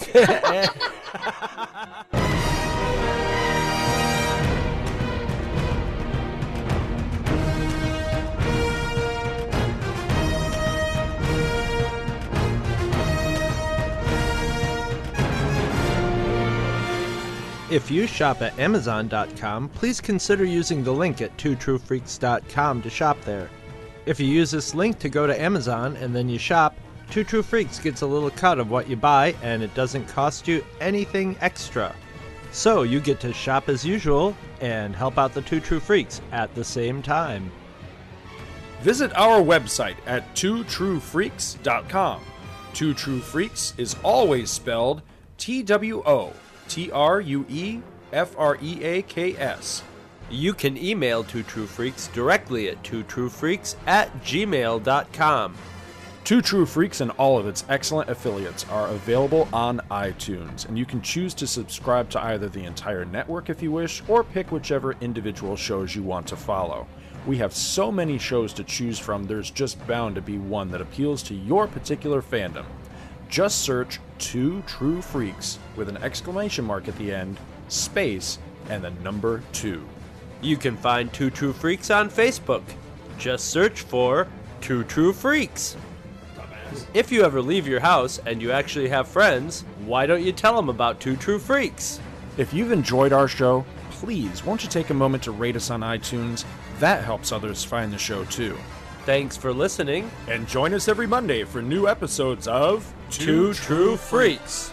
If you shop at Amazon dot com, please consider using the link at two true freaks dot com to shop there. If you use this link to go to Amazon and then you shop, Two True Freaks gets a little cut of what you buy, and it doesn't cost you anything extra. So you get to shop as usual and help out the Two True Freaks at the same time.
Visit our website at two true freaks dot com. Two True Freaks is always spelled T W O T R U E F R E A K S.
You can email Two True Freaks directly at two true freaks at gmail dot com.
Two True Freaks and all of its excellent affiliates are available on iTunes, and you can choose to subscribe to either the entire network if you wish, or pick whichever individual shows you want to follow. We have so many shows to choose from, there's just bound to be one that appeals to your particular fandom. Just search Two True Freaks with an exclamation mark at the end, space, and the number two.
You can find Two True Freaks on Facebook. Just search for Two True Freaks. If you ever leave your house and you actually have friends, why don't you tell them about Two True Freaks?
If you've enjoyed our show, please won't you take a moment to rate us on iTunes? That helps others find the show too.
Thanks for listening.
And join us every Monday for new episodes of
Two True Freaks.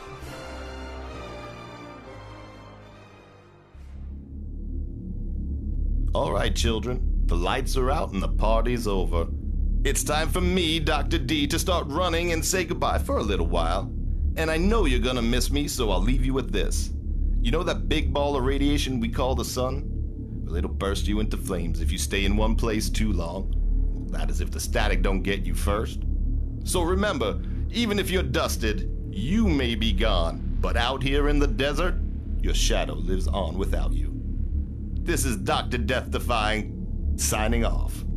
All right, children. The lights are out and the party's over. It's time for me, Doctor D, to start running and say goodbye for a little while. And I know you're gonna miss me, so I'll leave you with this. You know that big ball of radiation we call the sun? Well, it'll burst you into flames if you stay in one place too long. That is if the static don't get you first. So remember, even if you're dusted, you may be gone, but out here in the desert, your shadow lives on without you. This is Doctor Death Defying, signing off.